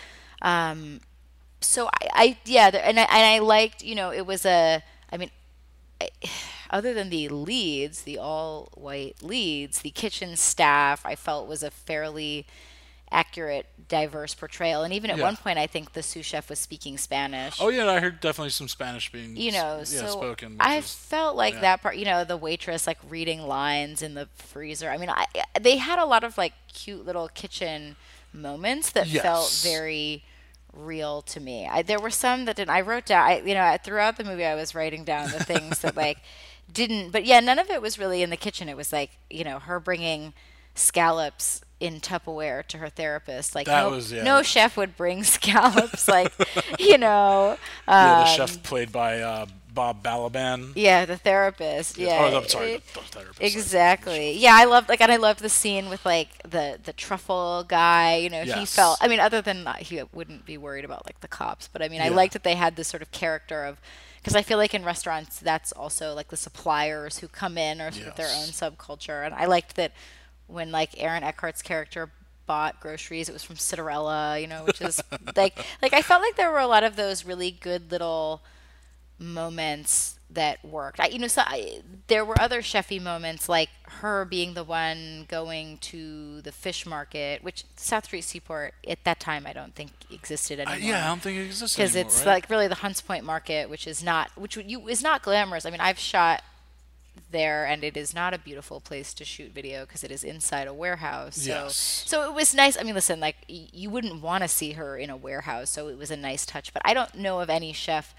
Um, so I, I yeah, there, and I, and I liked, you know, it was a. I mean, I, other than the leads, the all-white leads, the kitchen staff, I felt was a fairly accurate, diverse portrayal. And even at Yeah. one point, I think the sous chef was speaking Spanish. Oh yeah, I heard definitely some Spanish being You know, s- yeah, so spoken. which I is- felt like yeah. that part. You know, the waitress like reading lines in the freezer. I mean, I they had a lot of like cute little kitchen moments that felt Yes. very real to me. I, there were some that didn't. I wrote down. I, you know, throughout the movie, I was writing down the things that like didn't. But yeah, none of it was really in the kitchen. It was like, you know, her bringing scallops in Tupperware to her therapist. Like That no, was- yeah. no chef would bring scallops. Like, you know. yeah, the um, chef played by uh, Bob Balaban. Yeah, the therapist. Yeah. Oh, I'm sorry, it- the, the therapist. Exactly. Yeah, I loved like, and I loved the scene with like the the truffle guy. You know, he Yes. felt. I mean, other than not, he wouldn't be worried about like the cops, but I mean, I Yeah. liked that they had this sort of character of, because I feel like in restaurants that's also like the suppliers who come in or sort of their own Yes. subculture, and I liked that when like Aaron Eckhart's character bought groceries, it was from Citarella. You know, which is like like I felt like there were a lot of those really good little moments that worked. I, you know, so I, there were other chefy moments, like her being the one going to the fish market, which South Street Seaport at that time I don't think existed Uh, anymore. yeah, I don't think it exists because anymore, it's right? like really the Hunts Point Market, which is not, which would- you is not glamorous. I mean, I've shot there, and it is not a beautiful place to shoot video because it is inside a warehouse. So, Yes. so it was nice. I mean, listen, like y- you wouldn't want to see her in a warehouse, so it was a nice touch. But I don't know of any chef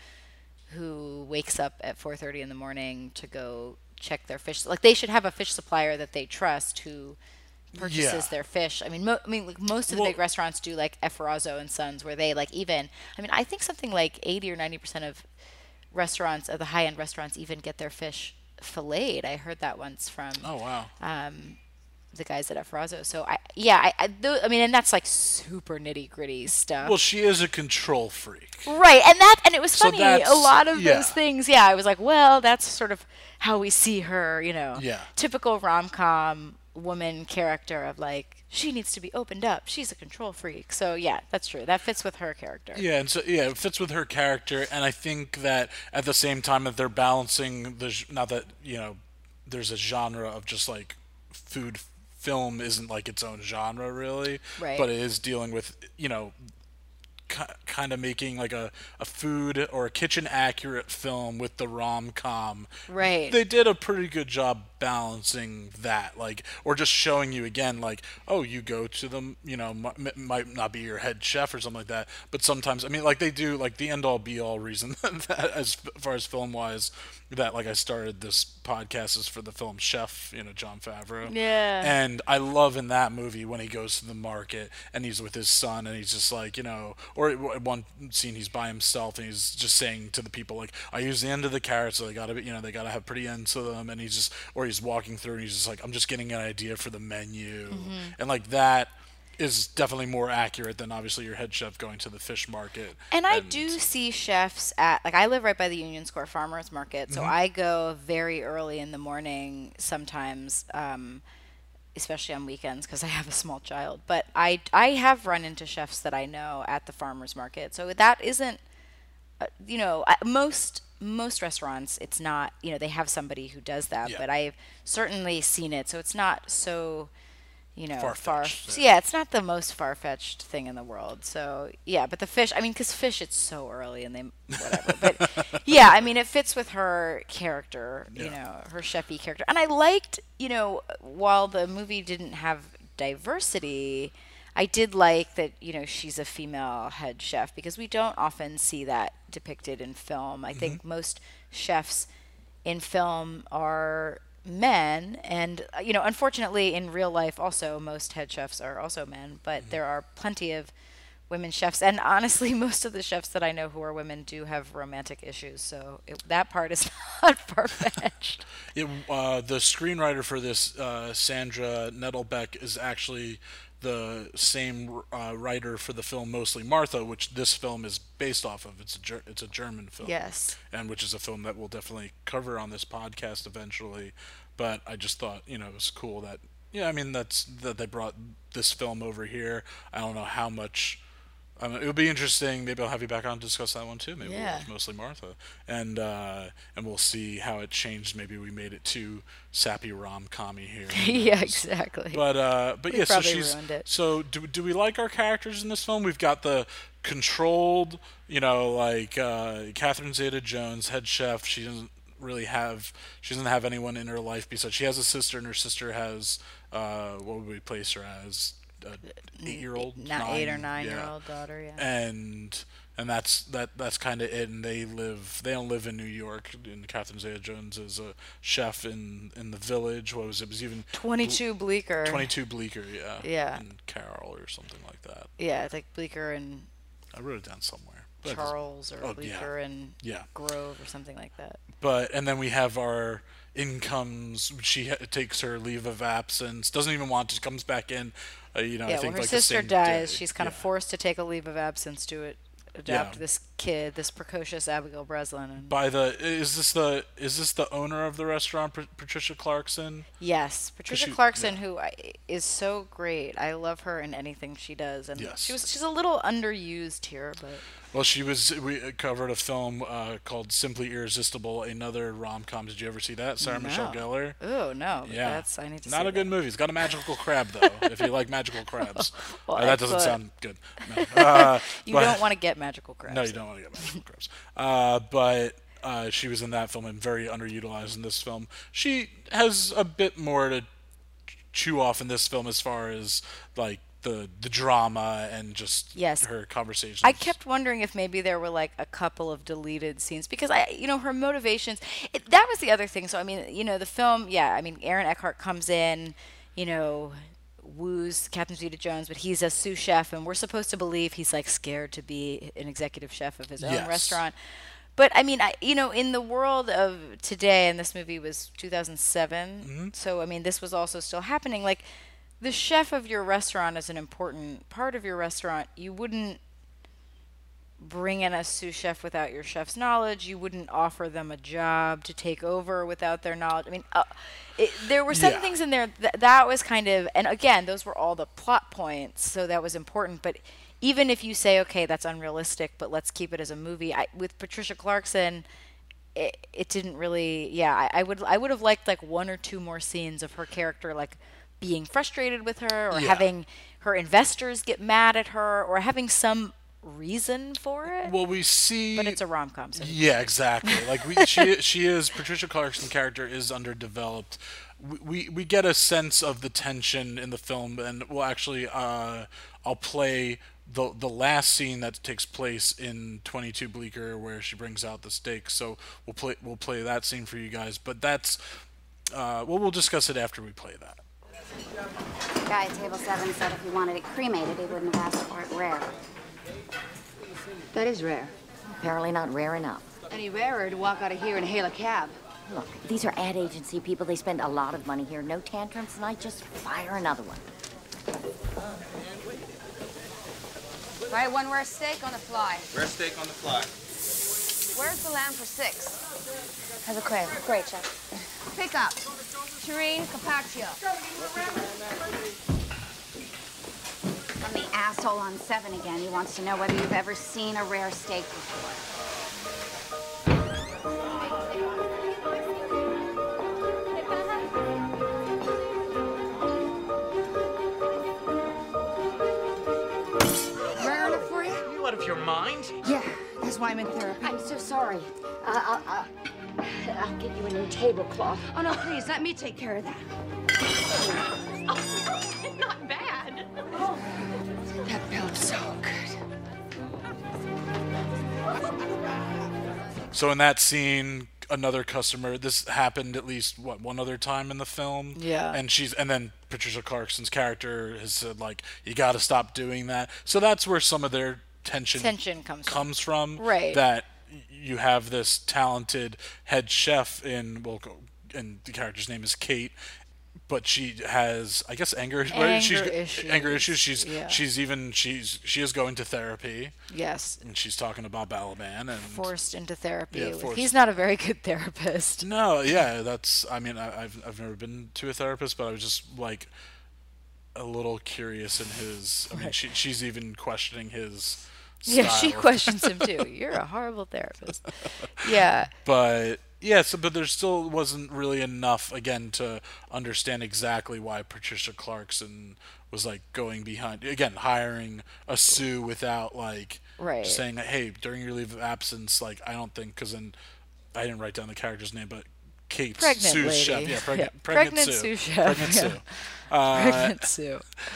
who wakes up at four thirty in the morning to go check their fish. Like they should have a fish supplier that they trust who purchases Yeah. their fish. I mean, mo- I mean, like most of the Well- big restaurants do like Efferazzo and Sons, where they like even. I mean, I think something like eighty or ninety percent of restaurants, of the high end restaurants, even get their fish filleted. I heard that once from Oh wow. um, the guys at Efferazzo. So I, yeah, I, I, tho- I mean, and that's like super nitty gritty stuff. Well, she is a control freak. Right, and that and it was So funny. A that's- lot of yeah. those things, yeah. I was like, well, that's sort of how we see her, you know. Yeah. Typical rom com woman character of like she needs to be opened up. She's a control freak. So yeah, that's true. That fits with her character. Yeah, and so yeah, it fits with her character, and I think that at the same time that they're balancing the g- not that you know, there's a genre of just like food film isn't like its own genre really, Right. but it is dealing with you know, ki- kind of making like a a food or a kitchen accurate film with the rom com. Right. They did a pretty good job balancing that, like, or just showing you again, like, oh, you go to them, you know, m- m- might not be your head chef or something like that, but sometimes, I mean, like, they do, like, the end all be all reason that, as far as film wise, that, like, I started this podcast is for the film Chef, you know, John Favreau. Yeah. And I love in that movie when he goes to the market and he's with his son and he's just like, you know, or at one scene he's by himself and he's just saying to the people, like, I use the end of the carrot, so they gotta be, you know, they gotta have pretty ends to them. And he's just, or he's walking through and he's just like, I'm just getting an idea for the menu. Mm-hmm. And like that is definitely more accurate than obviously your head chef going to the fish market. And I do see chefs at, like, I live right by the Union Square Farmers Market, so I go very early in the morning sometimes, um, especially on weekends because I have a small child. But I, I have run into chefs that I know at the farmers market, so that isn't, uh, you know, I- most most restaurants, it's not, you know, they have somebody who does that, Yeah. but I've certainly seen it, so it's not so you know, far. Far-fetched, Yeah, it's not the most far-fetched thing in the world. So yeah, but the fish. I mean, because fish, it's so early and they whatever. But yeah, I mean, it fits with her character. You Yeah. know, her chefy character. And I liked, you know, while the movie didn't have diversity, I did like that, you know, she's a female head chef because we don't often see that depicted in film. I think most chefs in film are men, and uh, you know, unfortunately in real life also most head chefs are also men, but there are plenty of women chefs, and honestly most of the chefs that I know who are women do have romantic issues, so it, that part is not far-fetched. It, uh, the screenwriter for this, uh, Sandra Nettlebeck, is actually the same uh, writer for the film Mostly Martha, which this film is based off of. It's a ger- it's a German film. Yes. And which is a film that we'll definitely cover on this podcast eventually. But I just thought, you know, it was cool that, yeah, I mean, that's that they brought this film over here. I don't know how much. Um, it would be interesting. Maybe I'll have you back on to discuss that one too. Maybe Yeah. we'll Mostly Martha, and uh, and we'll see how it changed. Maybe we made it too sappy rom-commy here. Yeah, exactly. But uh, but We yeah, so probably she's ruined it. so do do we like our characters in this film? We've got the controlled, you know, like uh, Catherine Zeta-Jones, head chef. She doesn't really have she doesn't have anyone in her life besides she has a sister, and her sister has uh, what would we place her as? A eight-year-old, Not eight or nine, yeah. nine-year-old daughter, yeah. and and that's that that's kind of it. And they live they don't live in New York. And Catherine Zeta-Jones is a chef in in the village. What was it? It was even twenty-two Bleecker. twenty-two Bleecker, yeah. Yeah. In Carroll or something like that. Yeah, it's like Bleecker and I wrote it down somewhere. But it doesn't- Charles or oh, Bleecker yeah. and Yeah. Grove or something like that. But and then we have our incomes. She ha- takes her leave of absence. Doesn't even want to. Comes back in. Uh, you know, Yeah, I think when her like sister the same dies, day. she's kind of Yeah. forced to take a leave of absence to it, adopt Yeah. this kid, this precocious Abigail Breslin. And By the is this the is this the owner of the restaurant, Pat- Patricia Clarkson? yes, Patricia she- Clarkson, yeah. who I, is so great. I love her in anything she does, and Yes. she was she's a little underused here, but Well, she was. We covered a film uh, called Simply Irresistible, another rom-com. Did you ever see that? Sarah Michelle No. Gellar. oh no, but Yeah, that's I need to not see a good that. movie. It's got a magical crab though. If you like magical crabs, Well, Uh, that doesn't excellent. sound good. No. Uh, You but- don't want to get magical crabs. No, you don't want to get magical crabs. Uh, but uh, she was in that film and very underutilized in this film. She has a bit more to chew off in this film as far as like the the drama and just Yes. her conversations. I kept wondering if maybe there were like a couple of deleted scenes because I, you know, her motivations. It, that was the other thing. So I mean, you know, the film. Yeah, I mean, Aaron Eckhart comes in, you know, woos Catherine Zeta-Jones, but he's a sous chef, and we're supposed to believe he's like scared to be an executive chef of his own Yes. restaurant. But I mean, I you know, in the world of today, and this movie was two thousand seven, Mm-hmm. so I mean, this was also still happening. Like, the chef of your restaurant is an important part of your restaurant. You wouldn't bring in a sous chef without your chef's knowledge. You wouldn't offer them a job to take over without their knowledge. I mean, uh, it, there were some Yeah. things in there th- that was kind of, and again, those were all the plot points, so that was important. But even if you say, okay, that's unrealistic, but let's keep it as a movie, I, with Patricia Clarkson, it, it didn't really. Yeah, I, I would I would have liked like one or two more scenes of her character like being frustrated with her, or Yeah. having her investors get mad at her, or having some reason for it. Well, we see. But it's a rom com, so Yeah, exactly. Like we, she, she is Patricia Clarkson's character is underdeveloped. We, we, we get a sense of the tension in the film, and we'll actually, uh, I'll play the the last scene that takes place in twenty-two Bleecker, where she brings out the steak. So we'll play we'll play that scene for you guys. But that's, uh, well, we'll discuss it after we play that. Guy at table seven said if he wanted it cremated, he wouldn't have asked for it rare. That is rare. Apparently not rare enough. Any rarer to walk out of here and hail a cab. Look, these are ad agency people. They spend a lot of money here. No tantrums tonight. Just fire another one. All right, one rare steak on the fly. Rare steak on the fly. Where's the lamb for six? Has a crave. Great, chef. Pick up. Shireen Capaccio. From the asshole on seven again. He wants to know whether you've ever seen a rare steak before. out of your mind? Yeah, that's why I'm in therapy. I'm so sorry. Uh, I'll, I'll, I'll get you a new tablecloth. Oh, no, please, let me take care of that. Oh, not bad. That felt so good. So in that scene, another customer. This happened at least what one other time in the film. Yeah. And she's and then Patricia Clarkson's character has said like, you got to stop doing that. So that's where some of their tension Tension comes from. comes from. Right. That you have this talented head chef in well, and the character's name is Kate. But she has, I guess, anger, Anger she's, issues. Anger issues. She's Yeah. she's even she's she is going to therapy, Yes. and she's talking about Balaban and Forced into therapy. Yeah, forced. He's not a very good therapist. No, yeah, that's. I mean, I, I've I've never been to a therapist, but I was just like a little curious in his. I mean, she she's even questioning his. Yeah, she style. questions him too. You're a horrible therapist. Yeah. But yeah, so but there still wasn't really enough again to understand exactly why Patricia Clarkson was like going behind again hiring a Sue without like Right. saying that, hey, during your leave of absence, like I don't think because then I didn't write down the character's name, but Kate's Pregnant Sue's lady. chef, yeah, preg- Yeah, pregnant, pregnant Sue, Sue chef, pregnant yeah. Sue. Uh, Pregnant Sue.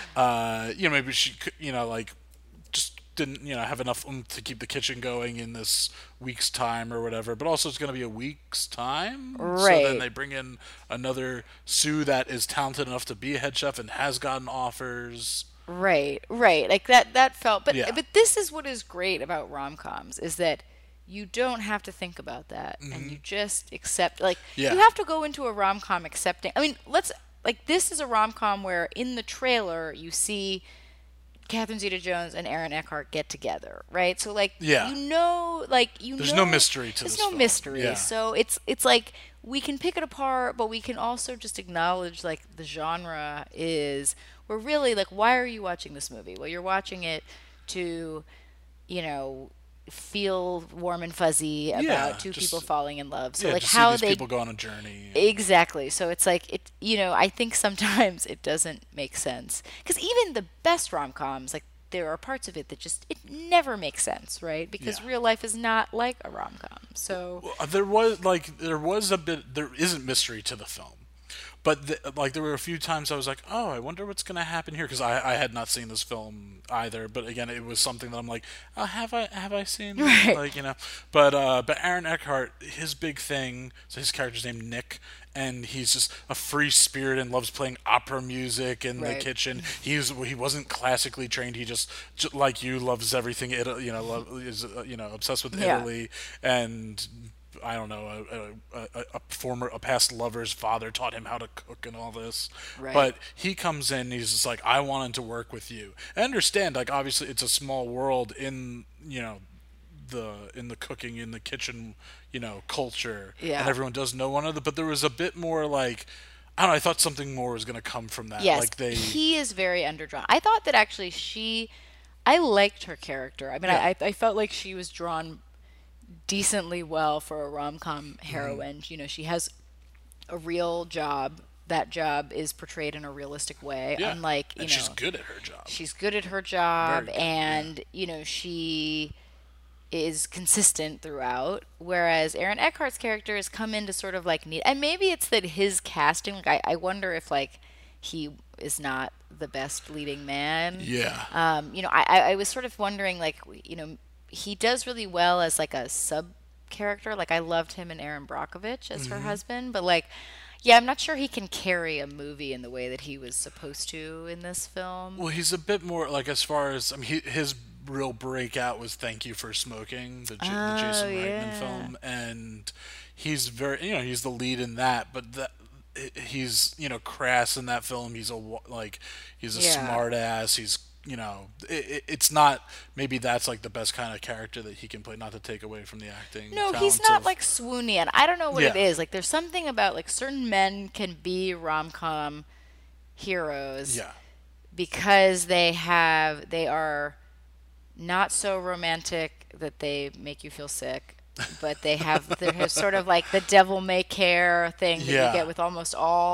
uh, you know, maybe she could, you know, like just didn't, you know, have enough oomph to keep the kitchen going in this week's time or whatever. But also, it's going to be a week's time, So Right. then they bring in another Sue that is talented enough to be a head chef and has gotten offers. Right, right. Like that that felt but Yeah. but this is what is great about rom-coms is that you don't have to think about that and you just accept like Mm-hmm. Yeah. you have to go into a rom-com accepting. I mean, let's like this is a rom-com where in the trailer you see Catherine Zeta-Jones and Aaron Eckhart get together, right? So like Yeah. you know like you There's know no mystery to there's this no film. mystery. Yeah. So it's it's like we can pick it apart, but we can also just acknowledge like the genre is we're really like why are you watching this movie? Well, you're watching it to, you know, feel warm and fuzzy about Yeah, two just- people falling in love. So yeah, like just how see these they people go on a journey. Exactly. So it's like it you know, I think sometimes it doesn't make sense. Cuz even the best rom-coms like there are parts of it that just it never makes sense, right? Because Yeah. real life is not like a rom-com. So Uh, There was like there was a bit there isn't mystery to the film, but the, like there were a few times I was like, oh, I wonder what's gonna happen here because I, I had not seen this film either. But again, it was something that I'm like, oh, have I have I seen this? Right. Like you know, but uh, but Aaron Eckhart, his big thing, so his character's named Nick. And he's just a free spirit and loves playing opera music in Right. the kitchen. He's he wasn't classically trained. He just, just like you loves everything. Italy, you know, love, is uh, you know obsessed with Yeah. Italy and I don't know, a, a, a, a former, a past lover's father taught him how to cook and all this. Right. But he comes in, he's just like, I wanted to work with you. I understand, like, obviously it's a small world in, you know, the, in the cooking, in the kitchen, you know, culture. Yeah. And everyone does know one another, but there was a bit more like, I don't know, I thought something more was going to come from that. yes, Like they, he is very underdrawn. I thought that actually she I liked her character. I mean, Yeah. I I felt like she was drawn decently well for a rom-com Mm-hmm. heroine. You know, she has a real job. That job is portrayed in a realistic way, yeah. unlike, you and know, she's good at her job. she's good at her job Very good, and you know she is consistent throughout, whereas Aaron Eckhart's character has come in to sort of like need, and maybe it's that his casting, like I, I wonder if like he is not the best leading man. Yeah. Um, you know, I, I I was sort of wondering like, you know, he does really well as like a sub character. Like I loved him and Aaron Brockovich as Mm-hmm. her husband, but like, yeah, I'm not sure he can carry a movie in the way that he was supposed to in this film. Well, he's a bit more like as far as I mean, he, his real breakout was "Thank You for Smoking," the, J- the Jason Oh, Reitman yeah. film, and he's very, you know, he's the lead in that. But that he's, you know, crass in that film. He's a wa- like he's a Yeah. smart ass. He's, you know, it, it, it's not maybe that's like the best kind of character that he can play. Not to take away from the acting. No, he's talents not of- like swoony, and I don't know what it Yeah. is. Like, there's something about like certain men can be rom com heroes Yeah. because they have they are not so romantic that they make you feel sick, but they have they have sort of like the devil may care thing that Yeah. you get with almost all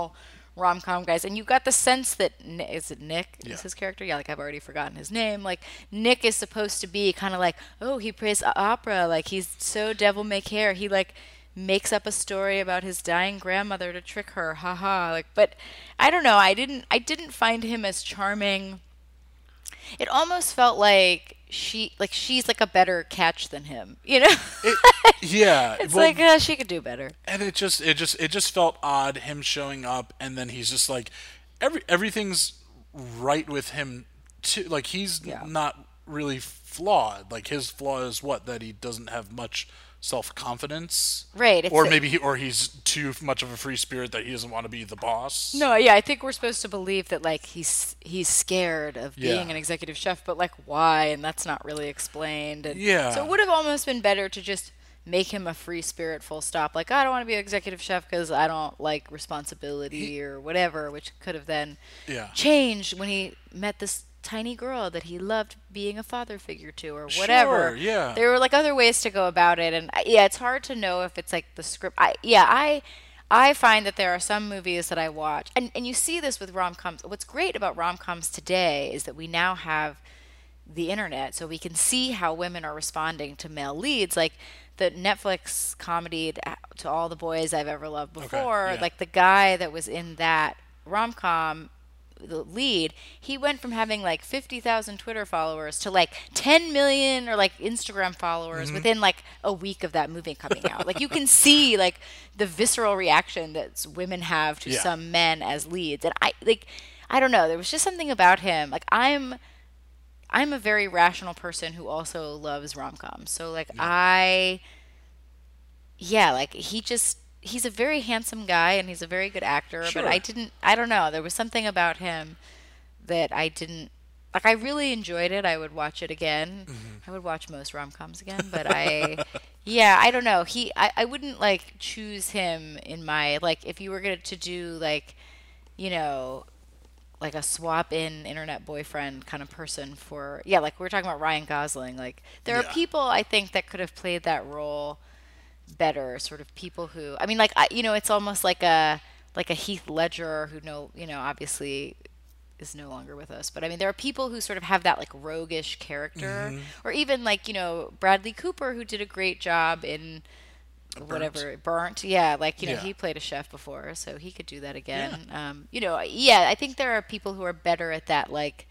rom-com guys, and you got the sense that Ni- is it Nick Yeah. is his character? Yeah, like I've already forgotten his name. Like Nick is supposed to be kind of like, oh, he plays o- opera, like he's so devil may care. He like makes up a story about his dying grandmother to trick her, haha. Like, but I don't know. I didn't. I didn't find him as charming. It almost felt like she, like she's like a better catch than him. You know, It, yeah, it's well, like uh, she could do better. and it just it just it just felt odd him showing up, and then he's just like every everything's right with him too. Like he's Yeah. not really flawed. Like his flaw is what, that he doesn't have much self confidence, Right, it's Or a- maybe he, or he's too much of a free spirit that he doesn't want to be the boss. No, yeah, I think we're supposed to believe that like he's he's scared of Yeah. being an executive chef, but like why? And that's not really explained. And Yeah. So it would have almost been better to just make him a free spirit, full stop. Like I don't want to be an executive chef because I don't like responsibility or whatever, which could have then Yeah. changed when he met this tiny girl that he loved being a father figure to or whatever. Sure, yeah. There were like other ways to go about it, and I- yeah, it's hard to know if it's like the script. I yeah, I I find that there are some movies that I watch, and and you see this with rom-coms. What's great about rom-coms today is that we now have the internet, so we can see how women are responding to male leads, like the Netflix comedy th- To All the Boys I've Ever Loved Before. yeah. Like the guy that was in that rom-com, the lead, he went from having like fifty thousand Twitter followers to like ten million or like Instagram followers Mm-hmm. within like a week of that movie coming out. Like you can see like the visceral reaction that s- women have to Yeah. some men as leads. And I like, I don't know, there was just something about him. Like I'm, I'm a very rational person who also loves rom-coms. So like I, yeah, like he just, he's a very handsome guy and he's a very good actor, Sure. but I didn't, I don't know, there was something about him that I didn't, like I really enjoyed it. I would watch it again. I would watch most rom-coms again, but I, yeah, I don't know. He, I, I wouldn't like choose him in my, like if you were going to do like, you know, like a swap in internet boyfriend kind of person for, yeah, like we we're talking about Ryan Gosling. Like there Yeah. are people I think that could have played that role better, sort of people who, I mean, like I, you know, it's almost like a like a Heath Ledger who know, you know, obviously is no longer with us, but I mean, there are people who sort of have that like roguish character, or even like, you know, Bradley Cooper, who did a great job in whatever Burnt, yeah, like, you know, Yeah. he played a chef before, so he could do that again. Um, you know, yeah, I think there are people who are better at that, like,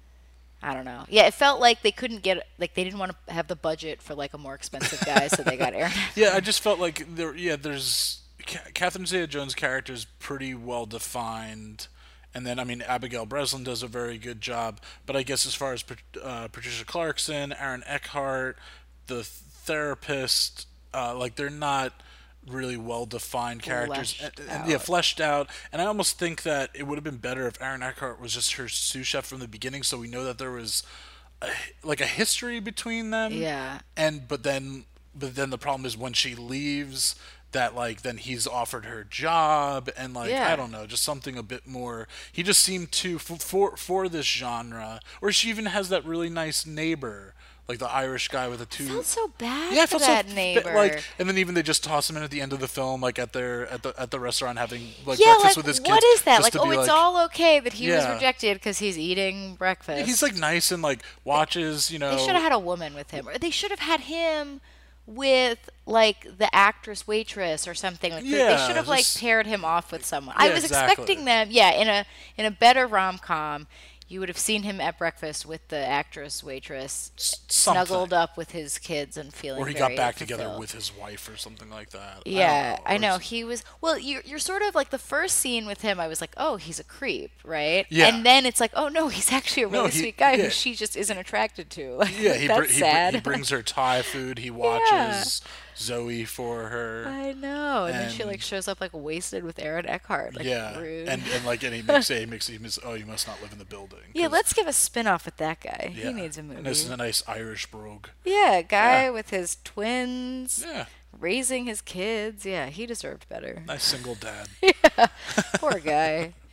I don't know. Yeah, it felt like they couldn't get, like, they didn't want to have the budget for like a more expensive guy, so they got Aaron. Yeah, I just felt like there. Yeah, there's Ca- Catherine Zeta-Jones' character is pretty well defined, and then I mean Abigail Breslin does a very good job. But I guess as far as Pat- uh, Patricia Clarkson, Aaron Eckhart, the therapist, uh, like they're not really well defined characters, Fleshed and, and- yeah, out. fleshed out. And I almost think that it would have been better if Aaron Eckhart was just her sous chef from the beginning, so we know that there was a, like a history between them. Yeah. And but then but then the problem is when she leaves, that like then he's offered her job, and like Yeah. I don't know, just something a bit more. He just seemed too for for, for this genre. Or she even has that really nice neighbor, like the Irish guy with the two. felt so bad yeah, I for felt that so neighbor. Bit, like, and then even they just toss him in at the end of the film, like at their at the at the restaurant having like yeah, breakfast like with his kids. what is that? just Like, to oh, be it's like- all okay that he was Yeah. rejected because he's eating breakfast. He's like nice and like watches, you know. They should have had a woman with him, or they should have had him with like the actress waitress or something. Like they- they Yeah, should have like just- paired him off with someone. I Yeah, was exactly. expecting them, yeah, in a in a better rom com. You would have seen him at breakfast with the actress waitress, something. snuggled up with his kids and feeling. or he very got back together fulfilled. with his wife or something like that. Yeah, I Or know. s- He was well. You're you're sort of like the first scene with him. I was like, oh, he's a creep, right? Yeah. And then it's like, oh no, he's actually a really No, he- sweet guy yeah. who she just isn't attracted to. Like, Yeah, he, that's br- he, br- sad. he brings her Thai food. He watches Zoe for her. I know. And, then she and- like shows up like wasted with Aaron Eckhart. Like, yeah, rude. and and like and he makes he makes he makes, oh, you must not live in the building. yeah, 'cause- let's give a spin off with that guy. yeah. He needs a movie. And this is a nice Irish brogue. yeah, guy Yeah. with his twins, Yeah, raising his kids. Yeah, he deserved better. nice single dad. Poor guy.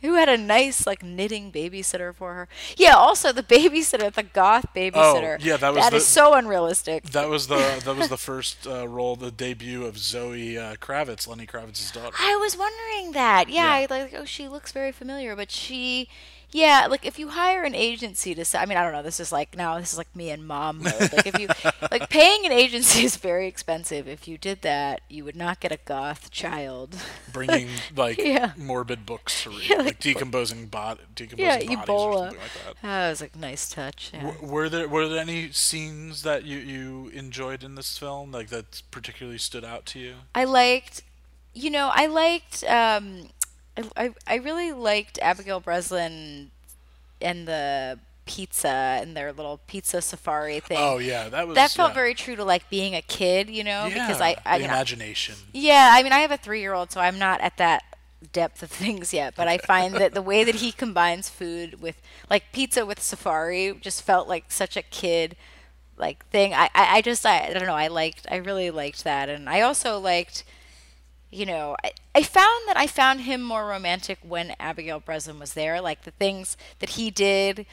who had a nice like knitting babysitter for her. Yeah, also the babysitter, the goth babysitter. Oh, yeah, that was that the- is so unrealistic. That was the that was the first uh, role, the debut of Zoe uh, Kravitz, Lenny Kravitz's daughter. I was wondering that. Yeah, Yeah. I like oh she looks very familiar, but she yeah, like if you hire an agency to say, I mean, I don't know, this is like now this is like me and mom mode. Like if you like paying an agency is very expensive. If you did that, you would not get a goth child. Bringing like Yeah. morbid books to read, Yeah, like, like- decomposing bot, decomposing Yeah, bodies or Ebola. something like that. That was like a nice touch. Yeah. W- Were there were there any scenes that you, you enjoyed in this film, like that particularly stood out to you? I liked, you know, I liked, um, I, I, I really liked Abigail Breslin and the pizza and their little pizza safari thing. Oh yeah, that was that felt yeah. very true to like being a kid, you know, yeah, because I, I the you know, imagination. yeah, I mean, I have a three-year-old, so I'm not at that depth of things yet. But I find that the way that he combines food with, like, pizza with safari, just felt like such a kid, like thing. I, I, I just, I, I don't know. I liked, I really liked that, and I also liked, you know, I, I found that I found him more romantic when Abigail Breslin was there. Like the things that he did.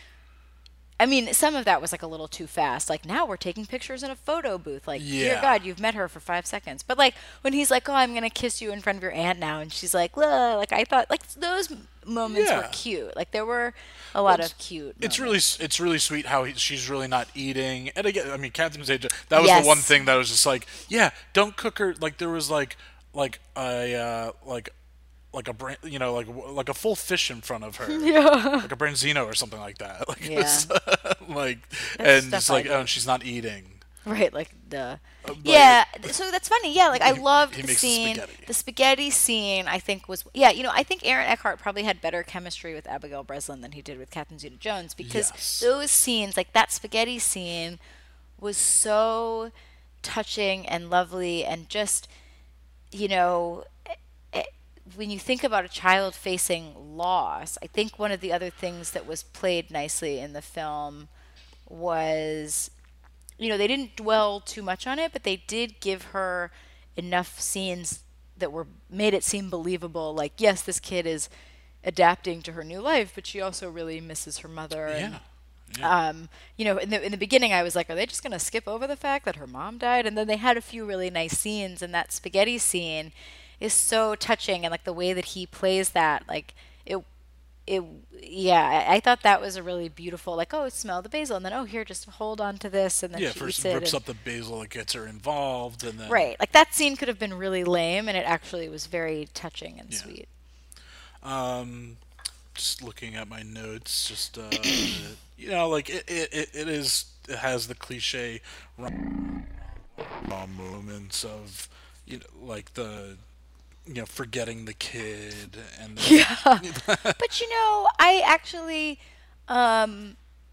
I mean, some of that was like a little too fast. Like, now we're taking pictures in a photo booth. Like, dear Yeah. God, you've met her for five seconds. But like when he's like, "Oh, I'm gonna kiss you in front of your aunt now," and she's like, "Ugh," like I thought, like those m- moments were Yeah. cute. Like there were a lot it's- of cute. It's moments. really s- it's really sweet how he, she's really not eating. And again, I mean, Catherine Zeta, that was Yes. the one thing that was just like, yeah, don't cook her. Like there was like like a uh, like like a bran- you know like w- like a full fish in front of her, yeah, like a branzino or something like that. Like it was, like and stuff it's I like do. oh, and she's not eating. Right, like duh. like- yeah, th- so that's funny. Yeah, like I He- loved he the makes the scene. spaghetti. The spaghetti scene, I think, was yeah. You know, I think Aaron Eckhart probably had better chemistry with Abigail Breslin than he did with Catherine Zeta-Jones because Yes. those scenes, like that spaghetti scene, was so touching and lovely and just, you know. eh, eh, When you think about a child facing loss, I think one of the other things that was played nicely in the film was, you know, they didn't dwell too much on it, but they did give her enough scenes that were made it seem believable. Like, yes, this kid is adapting to her new life, but she also really misses her mother. And, Yeah. um, you know, in the in the beginning, I was like, are they just gonna skip over the fact that her mom died? And then they had a few really nice scenes, and that spaghetti scene is so touching, and like the way that he plays that, like it. It, yeah, I, I thought that was a really beautiful, like, oh, smell the basil, and then, oh, here, just hold on to this, and then Yeah, she first eats it. rips and- up the basil, it gets her involved, and then right, like that scene could have been really lame, and it actually was very touching and Yeah. sweet. Um, just looking at my notes, just uh, you know, like it, it, it, it is, it has the cliche rom moments of, you know, like the, you know, forgetting the kid and the, Yeah, but you know, I actually, um,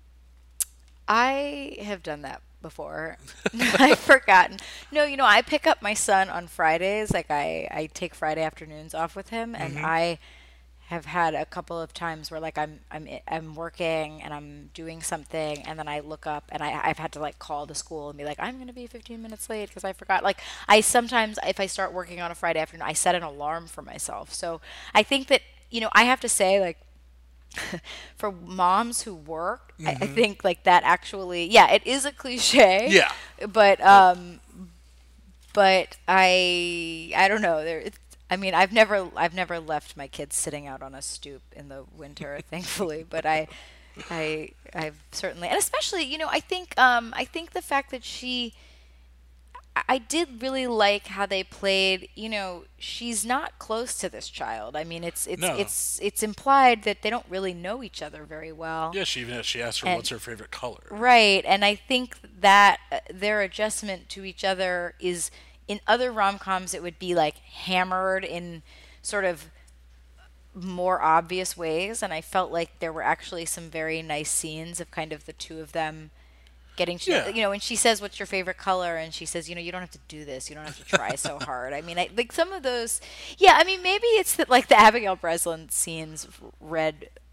I have done that before. I've forgotten. No, you know, I pick up my son on Fridays. Like I, I take Friday afternoons off with him, and I have had a couple of times where like I'm I'm i- I'm working and I'm doing something, and then I look up and I I've had to like call the school and be like, I'm gonna be fifteen minutes late because I forgot. Like I sometimes, if I start working on a Friday afternoon, I set an alarm for myself. So I think that, you know, I have to say, like, for moms who work, I, I think like that actually, yeah, it is a cliche. Yeah. But um, but I I don't know. There, it's, I mean, I've never I've never left my kids sitting out on a stoop in the winter, thankfully. But I I I've certainly, and especially, you know, I think um I think the fact that she. I- I did really like how they played. You know, she's not close to this child. I mean, it's it's No. it's it's implied that they don't really know each other very well. yeah, she even she asked her And- what's her favorite color. Right, and I think that uh, their adjustment to each other is, in other rom-coms it would be like hammered in sort of more obvious ways, and I felt like there were actually some very nice scenes of kind of the two of them getting to Yeah. you know, when she says what's your favorite color, and she says, you know, you don't have to do this, you don't have to try so hard. I mean, I like some of those, yeah, I mean, maybe it's that like the Abigail Breslin scenes read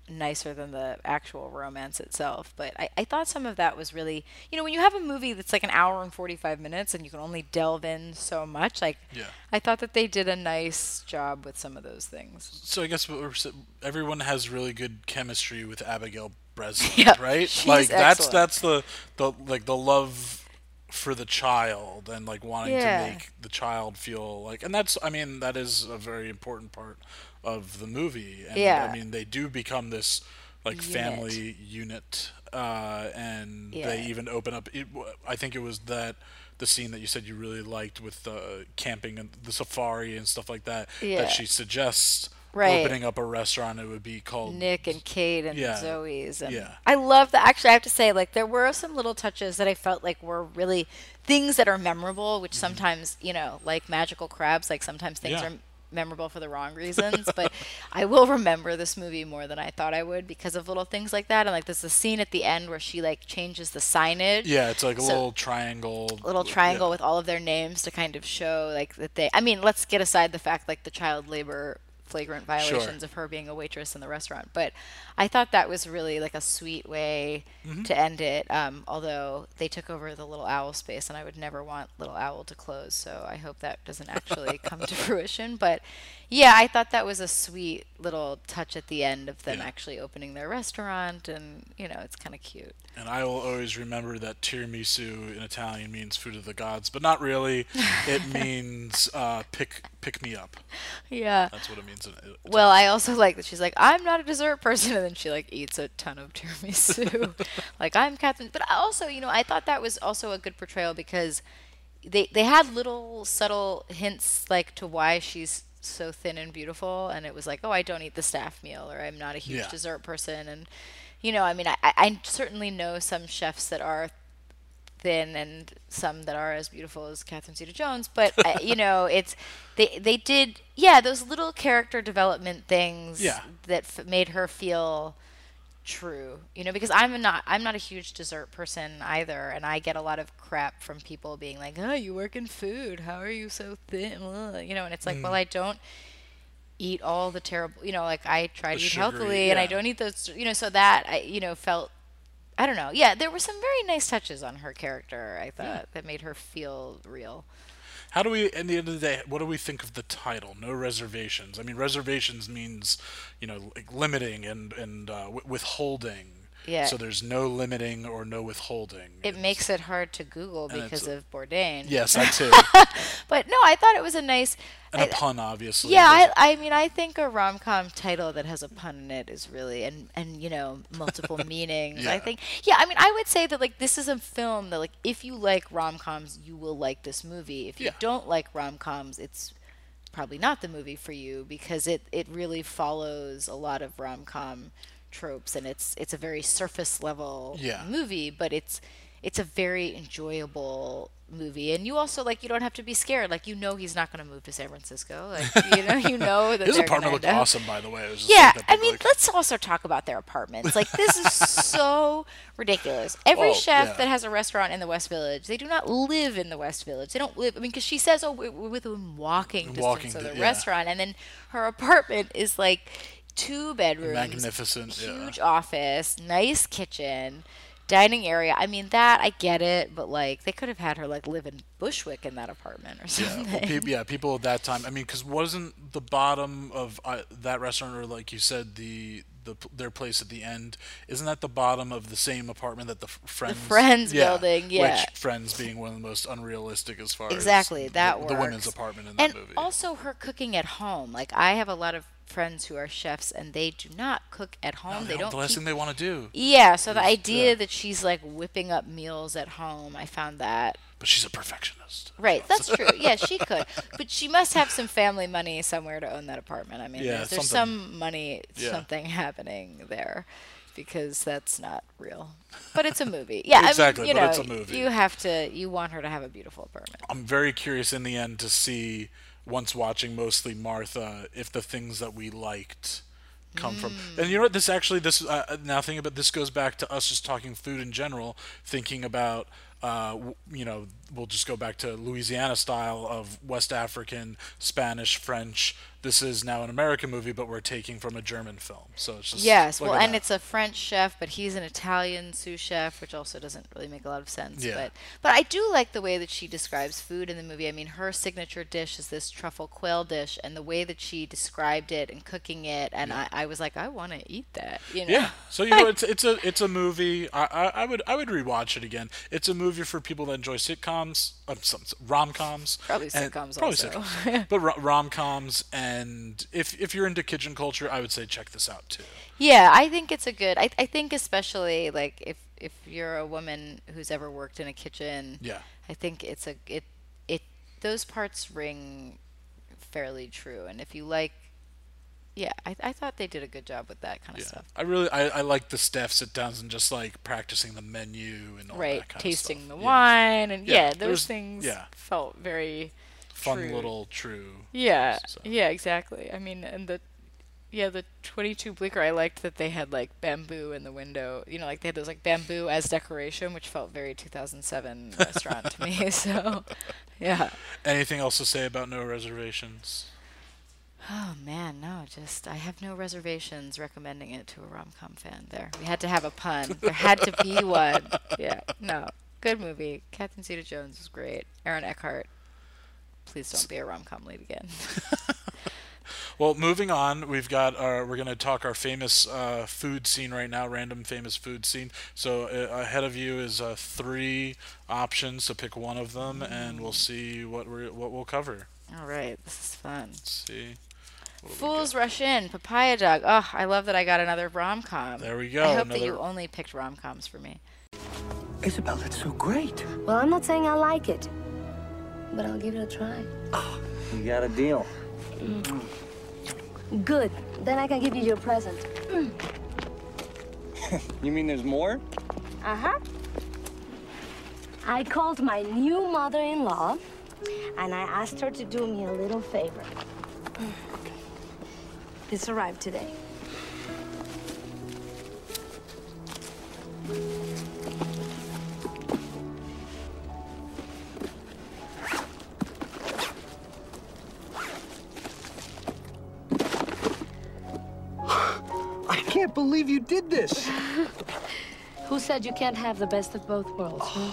nicer than the actual romance itself. But I, I thought some of that was really, you know, when you have a movie that's like an hour and forty-five minutes and you can only delve in so much, like, Yeah. I thought that they did a nice job with some of those things. So I guess what we're, s- everyone has really good chemistry with Abigail Breslin, Yeah, right? she's Like that's excellent. that's the the like the love for the child and like wanting Yeah. to make the child feel like, and that's I mean that is a very important part of the movie. And Yeah. I mean they do become this like Unit. family unit, uh, and Yeah. they even open up. It, I think it was that. The scene that you said you really liked with the camping and the safari and stuff like that, Yeah. that she suggests Right. opening up a restaurant. It would be called Nick and Kate and Yeah. Zoe's. And Yeah. I love that. Actually, I have to say, like, there were some little touches that I felt like were really things that are memorable, which sometimes, you know, like magical crabs, like sometimes things Mm-hmm. Yeah. are memorable for the wrong reasons. But I will remember this movie more than I thought I would because of little things like that. And like, there's a scene at the end where she like changes the signage. Yeah, it's like a So- little triangle. Little triangle yeah. with all of their names to kind of show like that they. I mean, let's get aside the fact like the child labor flagrant violations of her being a waitress in the restaurant, but I thought that was really like a sweet way Mm-hmm. to end it. Um, although they took over the Little Owl space, and I would never want Little Owl to close, so I hope that doesn't actually come to fruition. But yeah, I thought that was a sweet little touch at the end of them Yeah. actually opening their restaurant, and you know, it's kind of cute. And I will always remember that tiramisu in Italian means food of the gods, but not really. It means uh, pick pick me up. Yeah. That's what it means. In, in, Well, I also like that she's like, I'm not a dessert person, and then she like eats a ton of tiramisu. Like, I'm Catherine. But I also, you know, I thought that was also a good portrayal because they they had little subtle hints like to why she's so thin and beautiful, and it was like, oh, I don't eat the staff meal, or I'm not a huge Yeah. dessert person, and you know, I mean, I, I I certainly know some chefs that are thin and some that are as beautiful as Catherine Zeta-Jones, but uh, you know, it's they they did yeah those little character development things Yeah. that f- made her feel true, you know, because I'm not I'm not a huge dessert person either, and I get a lot of crap from people being like, oh, you work in food, how are you so thin, Ugh, you know, and it's like, Mm. well, I don't eat all the terrible, you know, like I try The to eat sugary, healthily and I yeah. don't eat those, you know, so that I, you know, felt I don't know. Yeah, there were some very nice touches on her character, I thought, that made her feel real. How do we, at the end of the day, what do we think of the title? No reservations. I mean, reservations means, you know, like limiting and and uh, wi- withholding. Yeah. So there's no limiting or no withholding. It It's- makes it hard to Google And because it's a- of Bourdain. Yes, that too. But no, I thought it was a nice. And a I- pun, obviously. Yeah, There's- I, I mean, I think a rom com title that has a pun in it is really and and you know multiple meanings. I Yeah. think, yeah, I mean, I would say that like this is a film that like if you like rom coms, you will like this movie. If you Yeah. don't like rom coms, it's probably not the movie for you because it it really follows a lot of rom com tropes and it's it's a very surface level Yeah. movie, but it's it's a very enjoyable movie, and you also like you don't have to be scared. Like you know he's not going to move to San Francisco. Like you know you know that His they're apartment gonna looked end up- awesome, by the way. It was just Yeah, like that I big, mean, like- let's also talk about their apartments. Like this is so ridiculous. Every Oh, chef yeah. that has a restaurant in the West Village, they do not live in the West Village. They don't live. I mean, because she says, "Oh, we're, we're within walking distance Walking of di- the yeah. restaurant," and then her apartment is like two bedrooms, Magnificent, yeah. huge office, nice kitchen, dining area. I mean, that I get it, but like they could have had her like live in Bushwick in that apartment or Yeah, something. well, peop yeah, people at that time. I mean, because wasn't the bottom of uh, that restaurant, or like you said, the the p- their place at the end? Isn't that the bottom of the same apartment that the f- Friends? Friends building, yeah. Which Friends being one of the most unrealistic as far Exactly, as that the, the women's works. apartment in that And movie. also her cooking at home. Like I have a lot of friends who are chefs and they do not cook at home. No, they they don't the last keep- thing they want to do. Yeah, so the is- idea yeah. that she's like whipping up meals at home, I found that But she's a perfectionist. right. That's true. Yeah, she could, but she must have some family money somewhere to own that apartment. I mean, Yeah, there's, there's something. some money, Yeah. something happening there, because that's not real. But it's a movie. Yeah, Exactly, I mean, you but know, it's a movie. You have to. You want her to have a beautiful apartment. I'm very curious in the end to see, once watching mostly Martha, if the things that we liked come from. Mm. And you know what? This actually, this uh, now thinking about this goes back to us just talking food in general, thinking about. Uh, w- you know, we'll just go back to Louisiana style of West African, Spanish, French. This is now an American movie, but we're taking from a German film. So it's just Yes, look well, at and that. it's a French chef, but he's an Italian sous chef, which also doesn't really make a lot of sense. Yeah. But but I do like the way that she describes food in the movie. I mean, her signature dish is this truffle quail dish, and the way that she described it and cooking it, and I, I was like, I want to eat that. You know? Yeah, so you know it's it's a it's a movie. I, I, I would I would rewatch it again. It's a movie for people that enjoy sitcoms, uh, some rom coms, Probably sitcoms probably also. sitcoms, but rom coms. And if if you're into kitchen culture, I would say check this out too. Yeah, I think it's a good. I I think especially like if if you're a woman who's ever worked in a kitchen. Yeah. I think it's a it it those parts ring fairly true, and if you like, yeah, I I thought they did a good job with that kind of Yeah, stuff. I really I, I like the staff sit downs and just like practicing the menu and all Right, that kind tasting of the stuff. Yeah. wine, and Yeah, yeah, those there's- things yeah. felt very Fun true. little true. Yeah, So. yeah, exactly. I mean, and the yeah, the twenty-two Bleecker, I liked that they had like bamboo in the window. You know, like they had those like bamboo as decoration, which felt very two thousand seven restaurant to me. So, yeah. Anything else to say about No Reservations? Oh man, no, just I have no reservations recommending it to a rom-com fan. There, we had to have a pun. There had to be one. Yeah, no, good movie. Catherine Zeta-Jones was great. Aaron Eckhart. Please don't be a rom-com lead again. Well, moving on, we've got our, we're going to talk our famous uh, food scene right now, random famous food scene. So uh, ahead of you is uh, three options, so pick one of them, and we'll see what we what we'll cover. All right, this is fun. Let's see. What do we Fools got? Rush In, Papaya Dog. Oh, I love that I got another rom-com. There we go, I hope that another- you only picked rom-coms for me. Isabel, that's so great. Well, I'm not saying I like it, but I'll give it a try. You got a deal. Good. Then I can give you your present. You mean there's more? Uh-huh. I called my new mother-in-law, and I asked her to do me a little favor. This arrived today. I can't believe you did this. Who said you can't have the best of both worlds? huh?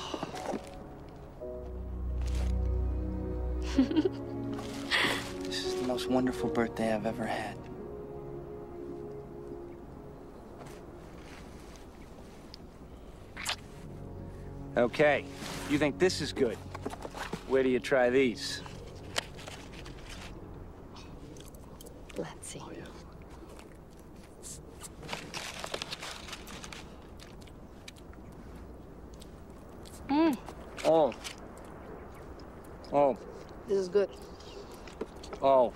This is the most wonderful birthday I've ever had. Okay, you think this is good? Where do you try these? Let's see. Oh. Oh. This is good. Oh.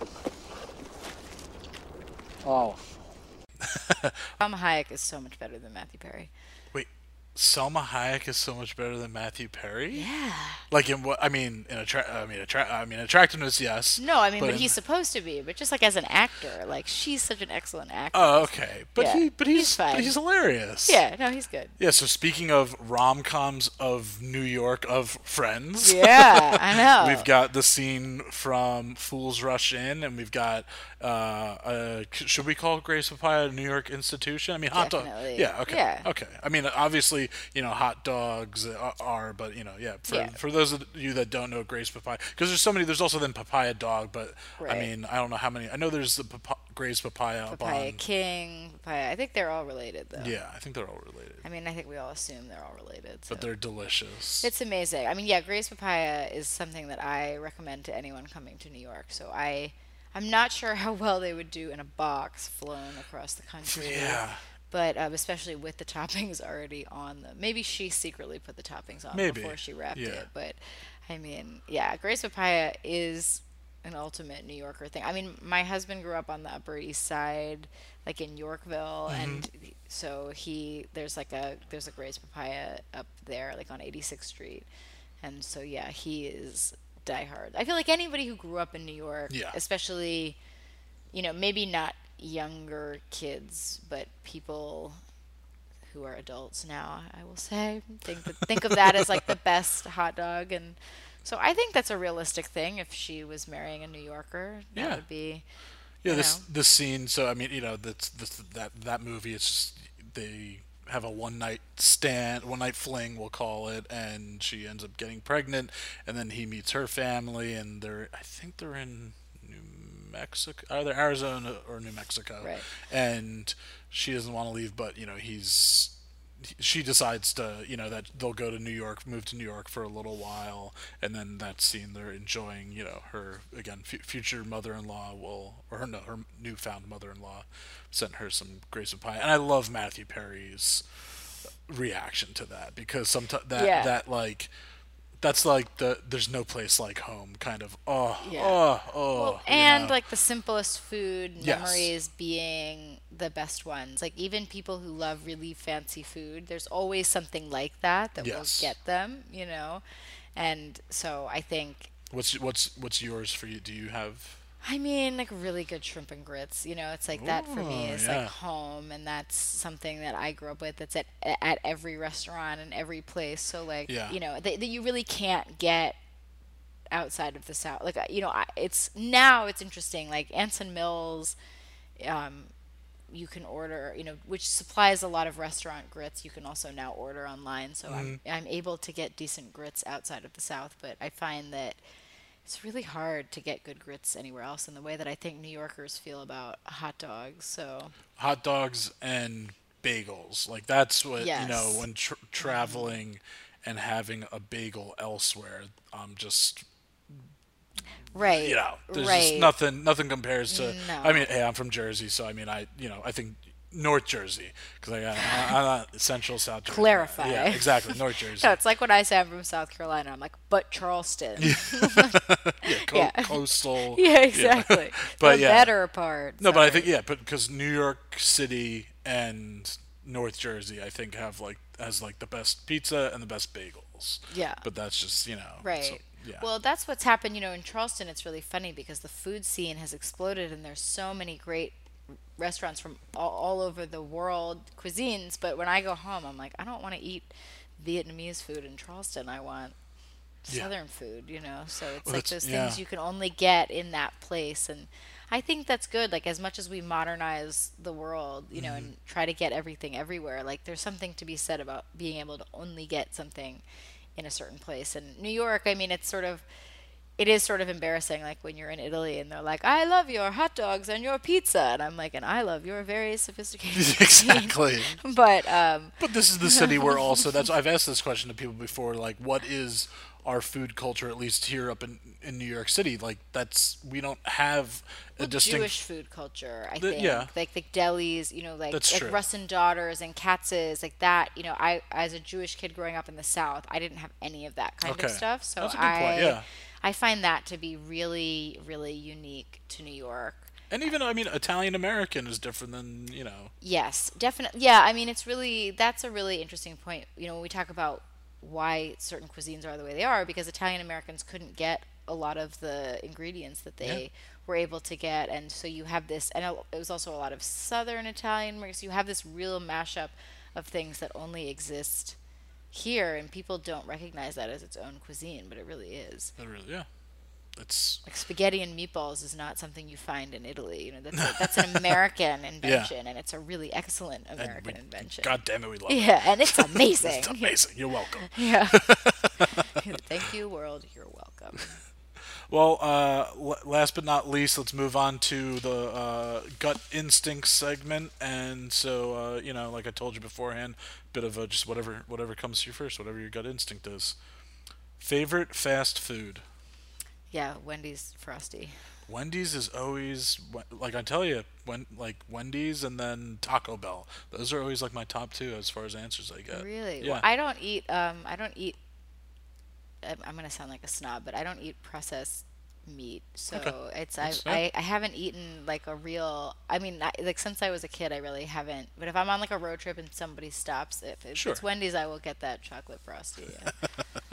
Oh. Tom Hayek is so much better than Matthew Perry. Wait, Selma Hayek is so much better than Matthew Perry? Yeah. Like in what? I mean, in attra- I mean, attra- I mean, attractiveness, yes. No, I mean, but, in- he's supposed to be. But just like as an actor, like she's such an excellent actor. Oh, okay. But Yeah, he, but he's, he's fine. but he's hilarious. Yeah, no, he's good. Yeah. So speaking of rom coms of New York of Friends. Yeah, I know. We've got the scene from Fools Rush In, and we've got, uh, uh, should we call Grace Papaya a New York institution? I mean, hot dog. Definitely. Yeah, okay. Yeah. Okay. I mean, obviously, you know, hot dogs are, are but, you know, yeah. For, Yeah. for those of you that don't know Grace Papaya, because there's so many, there's also then Papaya Dog, but I Right. mean, I don't know how many. I know there's the Papa, Grace Papaya, up Papaya on. King, Papaya. I think they're all related, though. Yeah, I think they're all related, I mean, I think we all assume they're all related. So. but they're delicious. It's amazing. I mean, yeah, Grace Papaya is something that I recommend to anyone coming to New York. So I, I'm not sure how well they would do in a box flown across the country. Yeah. But um, especially with the toppings already on them. Maybe she secretly put the toppings on Maybe. before she wrapped Yeah. it. But I mean, yeah, Grace Papaya is an ultimate New Yorker thing. I mean, my husband grew up on the Upper East Side, like in Yorkville, Mm-hmm. and so he there's like a there's a Grace Papaya up there, like on eighty-sixth Street, and so yeah, he is diehard. I feel like anybody who grew up in New York, Yeah. especially, you know, maybe not younger kids, but people who are adults now. I will say, think that, think of that as like the best hot dog, and so I think that's a realistic thing. If she was marrying a New Yorker, that Yeah. would be. Yeah, you this know. this scene. So I mean, you know, that's, this that that movie. It's just they have a one night stand, one night fling, we'll call it, and she ends up getting pregnant, and then he meets her family, and they're I think they're in New Mexico, either Arizona or New Mexico, Right. and she doesn't want to leave, but you know he's. She decides to, you know, that they'll go to New York, move to New York for a little while, and then that scene they're enjoying, you know, her again, f- future mother-in-law will, or her no, her newfound mother-in-law sent her some grapes of pie, and I love Matthew Perry's reaction to that because sometimes that Yeah. that like. That's like the there's no place like home kind of oh Yeah. oh oh Well, you and know? like the simplest food Yes. memories being the best ones. Like even people who love really fancy food, there's always something like that that Yes. will get them, you know. And so I think, what's what's what's yours for you? Do you have I mean, like really good shrimp and grits. You know, it's like that for me Ooh, is yeah. like home, and that's something that I grew up with. That's at at every restaurant and every place. So like, Yeah. you know, that, that you really can't get outside of the South. Like, uh, you know, I, it's now it's interesting. Like Anson Mills, um, you can order, you know, which supplies a lot of restaurant grits. You can also now order online. So I'm I'm able to get decent grits outside of the South, but I find that it's really hard to get good grits anywhere else in the way that I think New Yorkers feel about hot dogs. So hot dogs and bagels? Like that's what you know Yes. when tr- traveling and having a bagel elsewhere. I'm just right, you know there's right. just nothing nothing compares to. No. I mean, hey, I'm from Jersey, so I mean, I you know I think North Jersey because I got I'm not Central South Jersey. Clarify. Yeah, exactly, North Jersey. So it's like when I say I'm from South Carolina, I'm like, but Charleston. yeah, co- yeah. coastal. Yeah, exactly. But the yeah. better part. No, but I sorry. think yeah, but because New York City and North Jersey, I think have like has like the best pizza and the best bagels. Yeah. But that's just you know Right. so- yeah. Well, that's what's happened, you know, in Charleston. It's really funny because the food scene has exploded and there's so many great restaurants from all, all over the world, cuisines. But when I go home, I'm like, I don't want to eat Vietnamese food in Charleston. I want Yeah. Southern food, you know? So it's Well, like that's- those yeah. things you can only get in that place. And I think that's good. Like, as much as we modernize the world, you know, Mm-hmm. and try to get everything everywhere, like, there's something to be said about being able to only get something in a certain place. And New York, I mean, it's sort of, it is sort of embarrassing, like when you're in Italy and they're like, I love your hot dogs and your pizza. And I'm like, and I love your very sophisticated cuisine." exactly. But, um, But this is the city where also that's I've asked this question to people before. Like, what is our food culture? At least here up in in New York City, like that's we don't have a well, distinct. Jewish food culture, I The- think. yeah. Like the delis, you know, like That's like true. Russ and Daughters and Katz's, like that. You know, I as a Jewish kid growing up in the South, I didn't have any of that kind Okay. of stuff. So That's a good I point, yeah. I find that to be really, really unique to New York. And even I mean, Italian American is different than you know. Yes, definitely. Yeah, I mean, it's really that's a really interesting point. You know, when we talk about why certain cuisines are the way they are, because Italian Americans couldn't get a lot of the ingredients that they Yeah. were able to get, and so you have this, and it was also a lot of Southern Italian. So you have this real mashup of things that only exist here, and people don't recognize that as its own cuisine, but it really is. That really, yeah. That's Like spaghetti and meatballs is not something you find in Italy. You know, that's a, that's an American invention, and it's a really excellent and American we, invention. God damn it, we love it. Yeah, and it's amazing. It's amazing. You're welcome. Yeah. Thank you, world. You're welcome. Well, uh, l- last but not least, let's move on to the uh, gut instinct segment. And so, uh, you know, like I told you beforehand, bit of a just whatever whatever comes to you first, whatever your gut instinct is. Favorite fast food? Yeah, Wendy's Frosty. Wendy's is always like I tell you, when like Wendy's and then Taco Bell. Those are always like my top two as far as answers I get. Really? Yeah. Well, I don't eat. Um, I don't eat. I'm, I'm gonna sound like a snob, but I don't eat processed meat. So Okay. it's I, That's fair. I I haven't eaten like a real. I mean, I, like since I was a kid, I really haven't. But if I'm on like a road trip and somebody stops, if it's, Sure. it's Wendy's, I will get that chocolate Frosty. Yeah.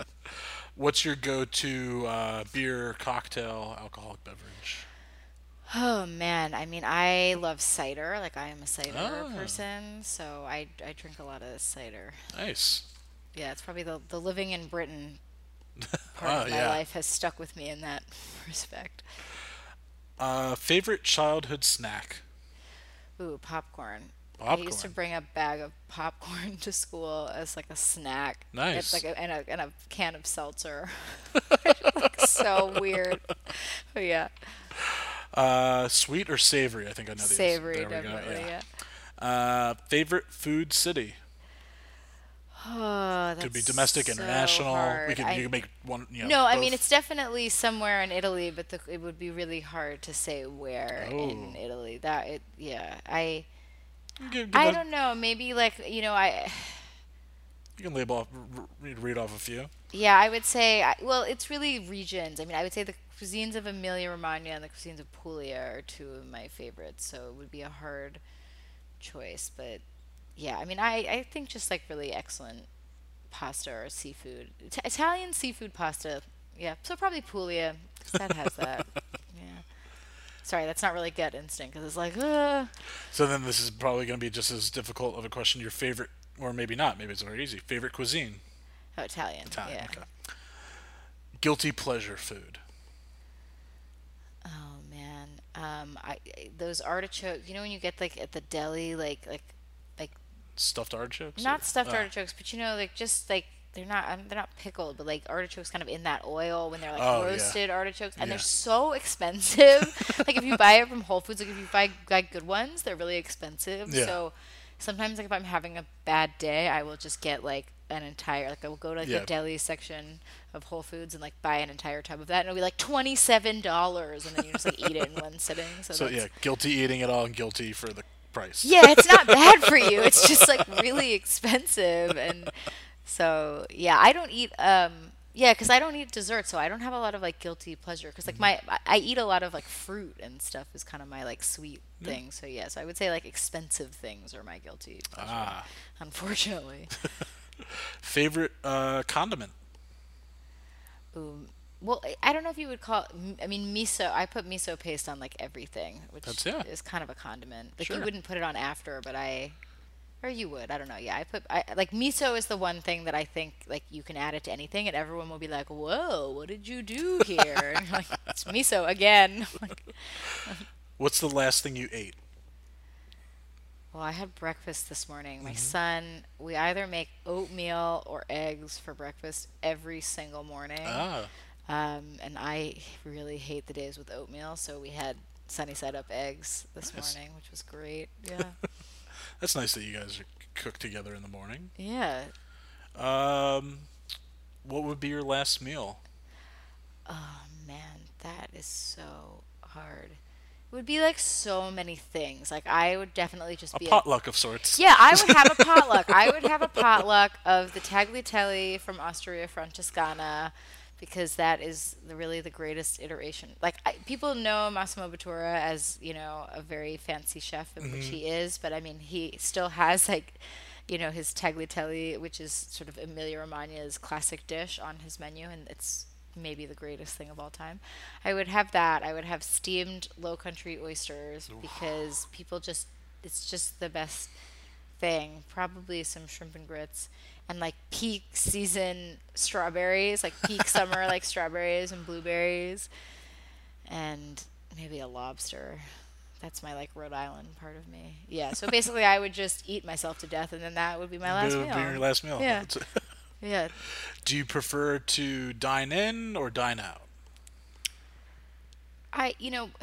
What's your go-to uh, beer, cocktail, alcoholic beverage? Oh man, I mean, I love cider. Like I am a cider Ah. person, so I I drink a lot of cider. Nice. Yeah, it's probably the the living in Britain part Oh, of my yeah. life has stuck with me in that respect. Uh, favorite childhood snack? Ooh, popcorn. I used to Popcorn. bring a bag of popcorn to school as like a snack. Nice. It's like a, and a and a can of seltzer. Like so weird. But yeah, Uh, sweet or savory? I think I know these. savory There we go, definitely. Yeah. Uh, favorite food city? Oh, that's Could be domestic, so international. hard. We can I- you can make one. You know, No, I mean both. it's definitely somewhere in Italy, but the, it would be really hard to say where in Oh. Italy. That it, yeah. I Give- give I us- don't know. Maybe like you know I. You can label off, r- read, read off a few. Yeah, I would say, I- well, it's really regions. I mean, I would say the cuisines of Emilia Romagna and the cuisines of Puglia are two of my favorites, so it would be a hard choice. But yeah, I mean, I, I think just like really excellent pasta or seafood. Ita- Italian seafood pasta, yeah, so probably Puglia, 'cause that has that. Yeah. Sorry, that's not really gut instinct, because it's like, uh, So then this is probably going to be just as difficult of a question. Your favorite, or maybe not. Maybe it's very easy. Favorite cuisine? oh, Italian. Italian. Yeah. Okay. Guilty pleasure food. Oh man, um, I I- those artichokes. You know when you get like at the deli, like like like Stuffed artichokes? not or- stuffed oh. artichokes, but you know like just like they're not um, they're not pickled, but like artichokes kind of in that oil when they're like Oh, yeah. roasted artichokes, and Yeah. they're so expensive. Like if you buy it from Whole Foods, like if you buy like good ones, they're really expensive. Yeah. So sometimes like if I'm having a bad day, I will just get like an entire like I will go to like, Yeah. the deli section of Whole Foods and like buy an entire tub of that, and it'll be like twenty seven dollars, and then you just like eat it in one sitting. So, So that's, yeah, guilty eating it all and guilty for the price. yeah, it's not bad for you. It's just like really expensive, and so yeah, I don't eat. Um, yeah, because I don't eat dessert, so I don't have a lot of like guilty pleasure. Because like my, I I eat a lot of like fruit and stuff is kind of my like sweet thing. So yeah, so I would say like expensive things are my guilty pleasure. Ah. Unfortunately. Favorite uh, condiment? Ooh, well, I- I don't know if you would call. m- I mean, miso. I put miso paste on like everything, which That's- yeah. is kind of a condiment. Like Sure. you wouldn't put it on after, but I, or you would. I don't know. Yeah, I put. I like miso is the one thing that I think like you can add it to anything, and everyone will be like, "Whoa, what did you do here?" And you're like, it's miso again. Like, What's the last thing you ate? well, I had breakfast this morning. My son, we either make oatmeal or eggs for breakfast every single morning. Ah, Um, and I really hate the days with oatmeal, so we had sunny side up eggs this Nice. morning, which was great. Yeah. that's nice that you guys cook together in the morning. Yeah. Um, what would be your last meal? Oh man, that is so hard. It would be like so many things. Like I would definitely just A be potluck of sorts. Yeah, I would have a potluck. I would have a potluck of the tagliatelle from Osteria Francescana, because that is the, really the greatest iteration. Like I, people know Massimo Bottura as you know a very fancy chef, in which he is, but I mean he still has like, you know, his tagliatelle, which is sort of Emilia Romagna's classic dish, on his menu, and it's maybe the greatest thing of all time. I would have that. I would have steamed Low Country oysters because people just it's just the best thing. Probably some shrimp and grits and like peak season strawberries, like peak summer like strawberries and blueberries, and maybe a lobster. That's my like Rhode Island part of me. Yeah. So basically, I would just eat myself to death, and then that would be my last Be- meal. be your last meal. Yeah. That's- Yeah. Do you prefer to dine in or dine out? I, you know,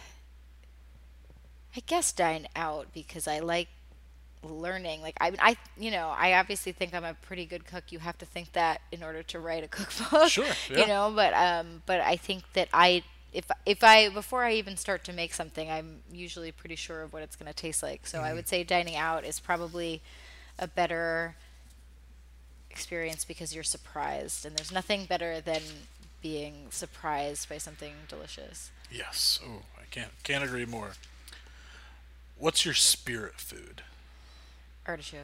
I guess dine out because I like learning. Like I, I, you know, I obviously think I'm a pretty good cook. You have to think that in order to write a cookbook. Sure, yeah. You know, but um, but I think that I, if if I before I even start to make something, I'm usually pretty sure of what it's going to taste like. So I would say dining out is probably a better experience because you're surprised, and there's nothing better than being surprised by something delicious. Yes. Oh, I can't can't agree more. What's your spirit food? Artichokes.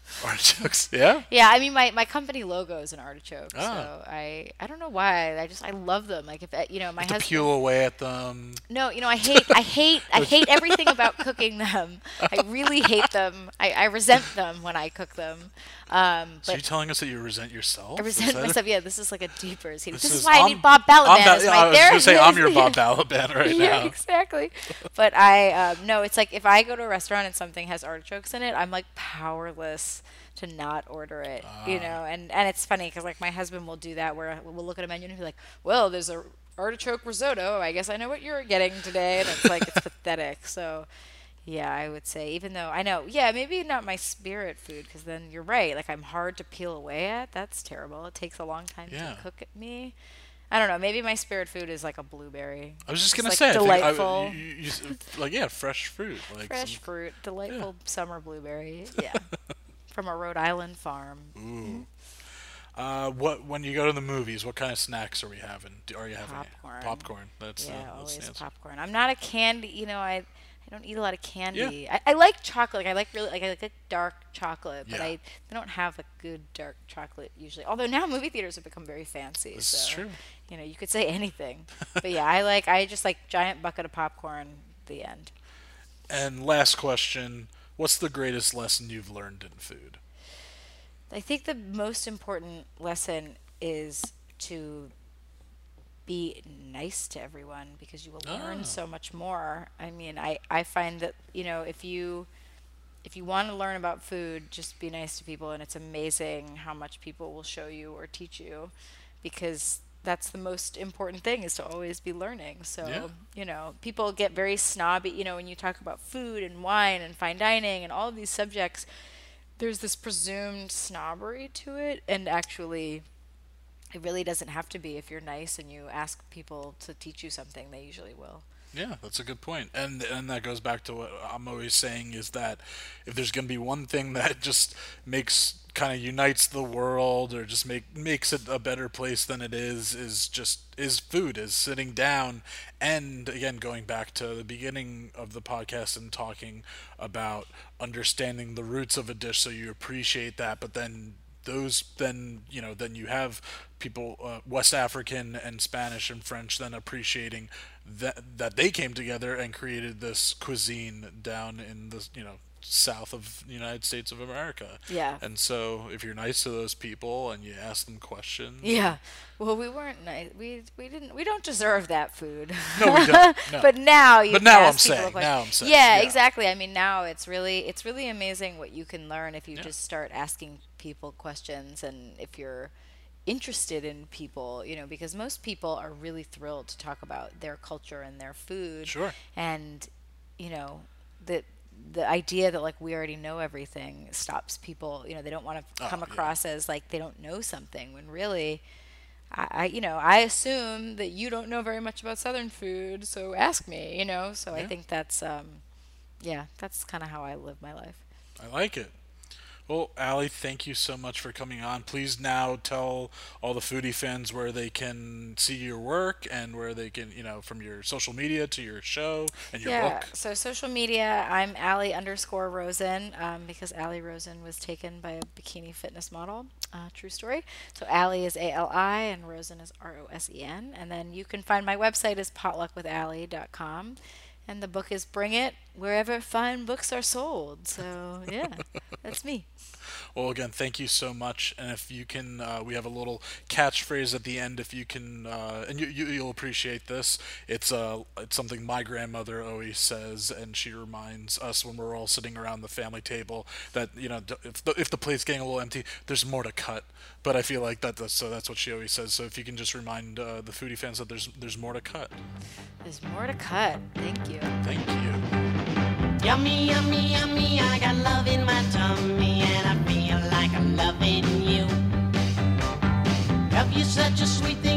Artichokes, yeah? Yeah, I mean, my, my company logo is an artichoke, Oh. so I I don't know why. I just I love them. Like if you know my Have to husband. peel away at them. No, you know I hate I hate I hate everything about cooking them. I really hate them. I, I resent them when I cook them. Um, So but you're telling us that you resent yourself? I Is resent that it? myself. Yeah, this is like a deeper scene. This, This is, is- why I I'm- need Bob Balaban I'm Ba- as yeah, my I was going to say, I'm your therapist. Bob Balaban right Yeah, now. exactly. But I um, no, it's like if I go to a restaurant and something has artichokes in it, I'm like powerless to not order it, you know. And and it's funny because like my husband will do that where we'll look at a menu and he'll be like, "Well, there's a artichoke risotto. I guess I know what you're getting today." And it's like it's pathetic. So. Yeah, I would say, even though I know, yeah, maybe not my spirit food, because then you're right. Like, I'm hard to peel away at. That's terrible. It takes a long time Yeah. to cook at me. I don't know. Maybe my spirit food is like a blueberry. I was just It's, going to like, say, I think delightful. I, you, you, you- like, yeah, fresh fruit. Like Fresh some- fruit, delightful summer blueberry. Yeah. From a Rhode Island farm. Ooh. Uh, what when you go to the movies? What kind of snacks are we having? Do- Are you having any? Popcorn. Popcorn. That's Yeah, uh, that's always the answer. popcorn. I'm not a candy, you know, I I don't eat a lot of candy. I, I like chocolate. Like, I like really like I like a dark chocolate, but Yeah. I they don't have a good dark chocolate usually. Although now movie theaters have become very fancy. This so, is true. You know, you could say anything. But yeah, I like I just like giant bucket of popcorn. The end. And last question: what's the greatest lesson you've learned in food? I think the most important lesson is to be nice to everyone because you will Ah. learn so much more. I mean, I, I find that, you know, if you if you want to learn about food, just be nice to people, and it's amazing how much people will show you or teach you, because that's the most important thing, is to always be learning. So, Yeah. you know, people get very snobby, you know, when you talk about food and wine and fine dining and all of these subjects, there's this presumed snobbery to it, and actually it really doesn't have to be. If you're nice and you ask people to teach you something, they usually will. Yeah, that's a good point. And and that goes back to what I'm always saying, is that if there's going to be one thing that just makes kind of unites the world, or just make makes it a better place than it is is just is food, is sitting down. And again, going back to the beginning of the podcast and talking about understanding the roots of a dish so you appreciate that, but then those then you know then you have people, uh, West African and Spanish and French, then appreciating that that they came together and created this cuisine down in the you know south of the United States of America. Yeah. And so if you're nice to those people and you ask them questions, Yeah. Well, we weren't nice. We we didn't. We don't deserve that food. No, we don't. No. But now you. But can now I'm ask people saying, a question. now I'm saying, Yeah, yeah. exactly. I mean, now it's really it's really amazing what you can learn if you Yeah. just start asking people questions, and if you're interested in people, you know, because most people are really thrilled to talk about their culture and their food. Sure. And you know, the the idea that like we already know everything stops people. You know, they don't want to Oh, come yeah. across as like they don't know something, when really I, I you know I assume that you don't know very much about Southern food, so ask me, you know. So I Yeah. think that's um yeah, that's kind of how I live my life. I like it. Well, Allie, thank you so much for coming on. Please now tell all the foodie fans where they can see your work, and where they can, you know, from your social media to your show and your Yeah, book. so social media, I'm Allie underscore Rosen, um, because Allie Rosen was taken by a bikini fitness model. Uh, true story. So Allie is A L I and Rosen is R O S E N. And then you can find my website is potluck with allie dot com. And the book is Bring It, wherever fine books are sold. So, yeah, that's me. Well, again, thank you so much. And if you can, uh, we have a little catchphrase at the end. If you can, uh, and you, you you'll appreciate this. It's uh, it's something my grandmother always says, and she reminds us when we're all sitting around the family table that, you know, d- if the, if the plate's getting a little empty, there's more to cut. But I feel like that that's, so that's what she always says. So if you can just remind uh, the foodie fans that there's there's more to cut. There's more to cut. Thank you. Thank you. Yummy, yummy, yummy, I got love in my tummy and I feel like I'm loving you. Love you such a sweet thing.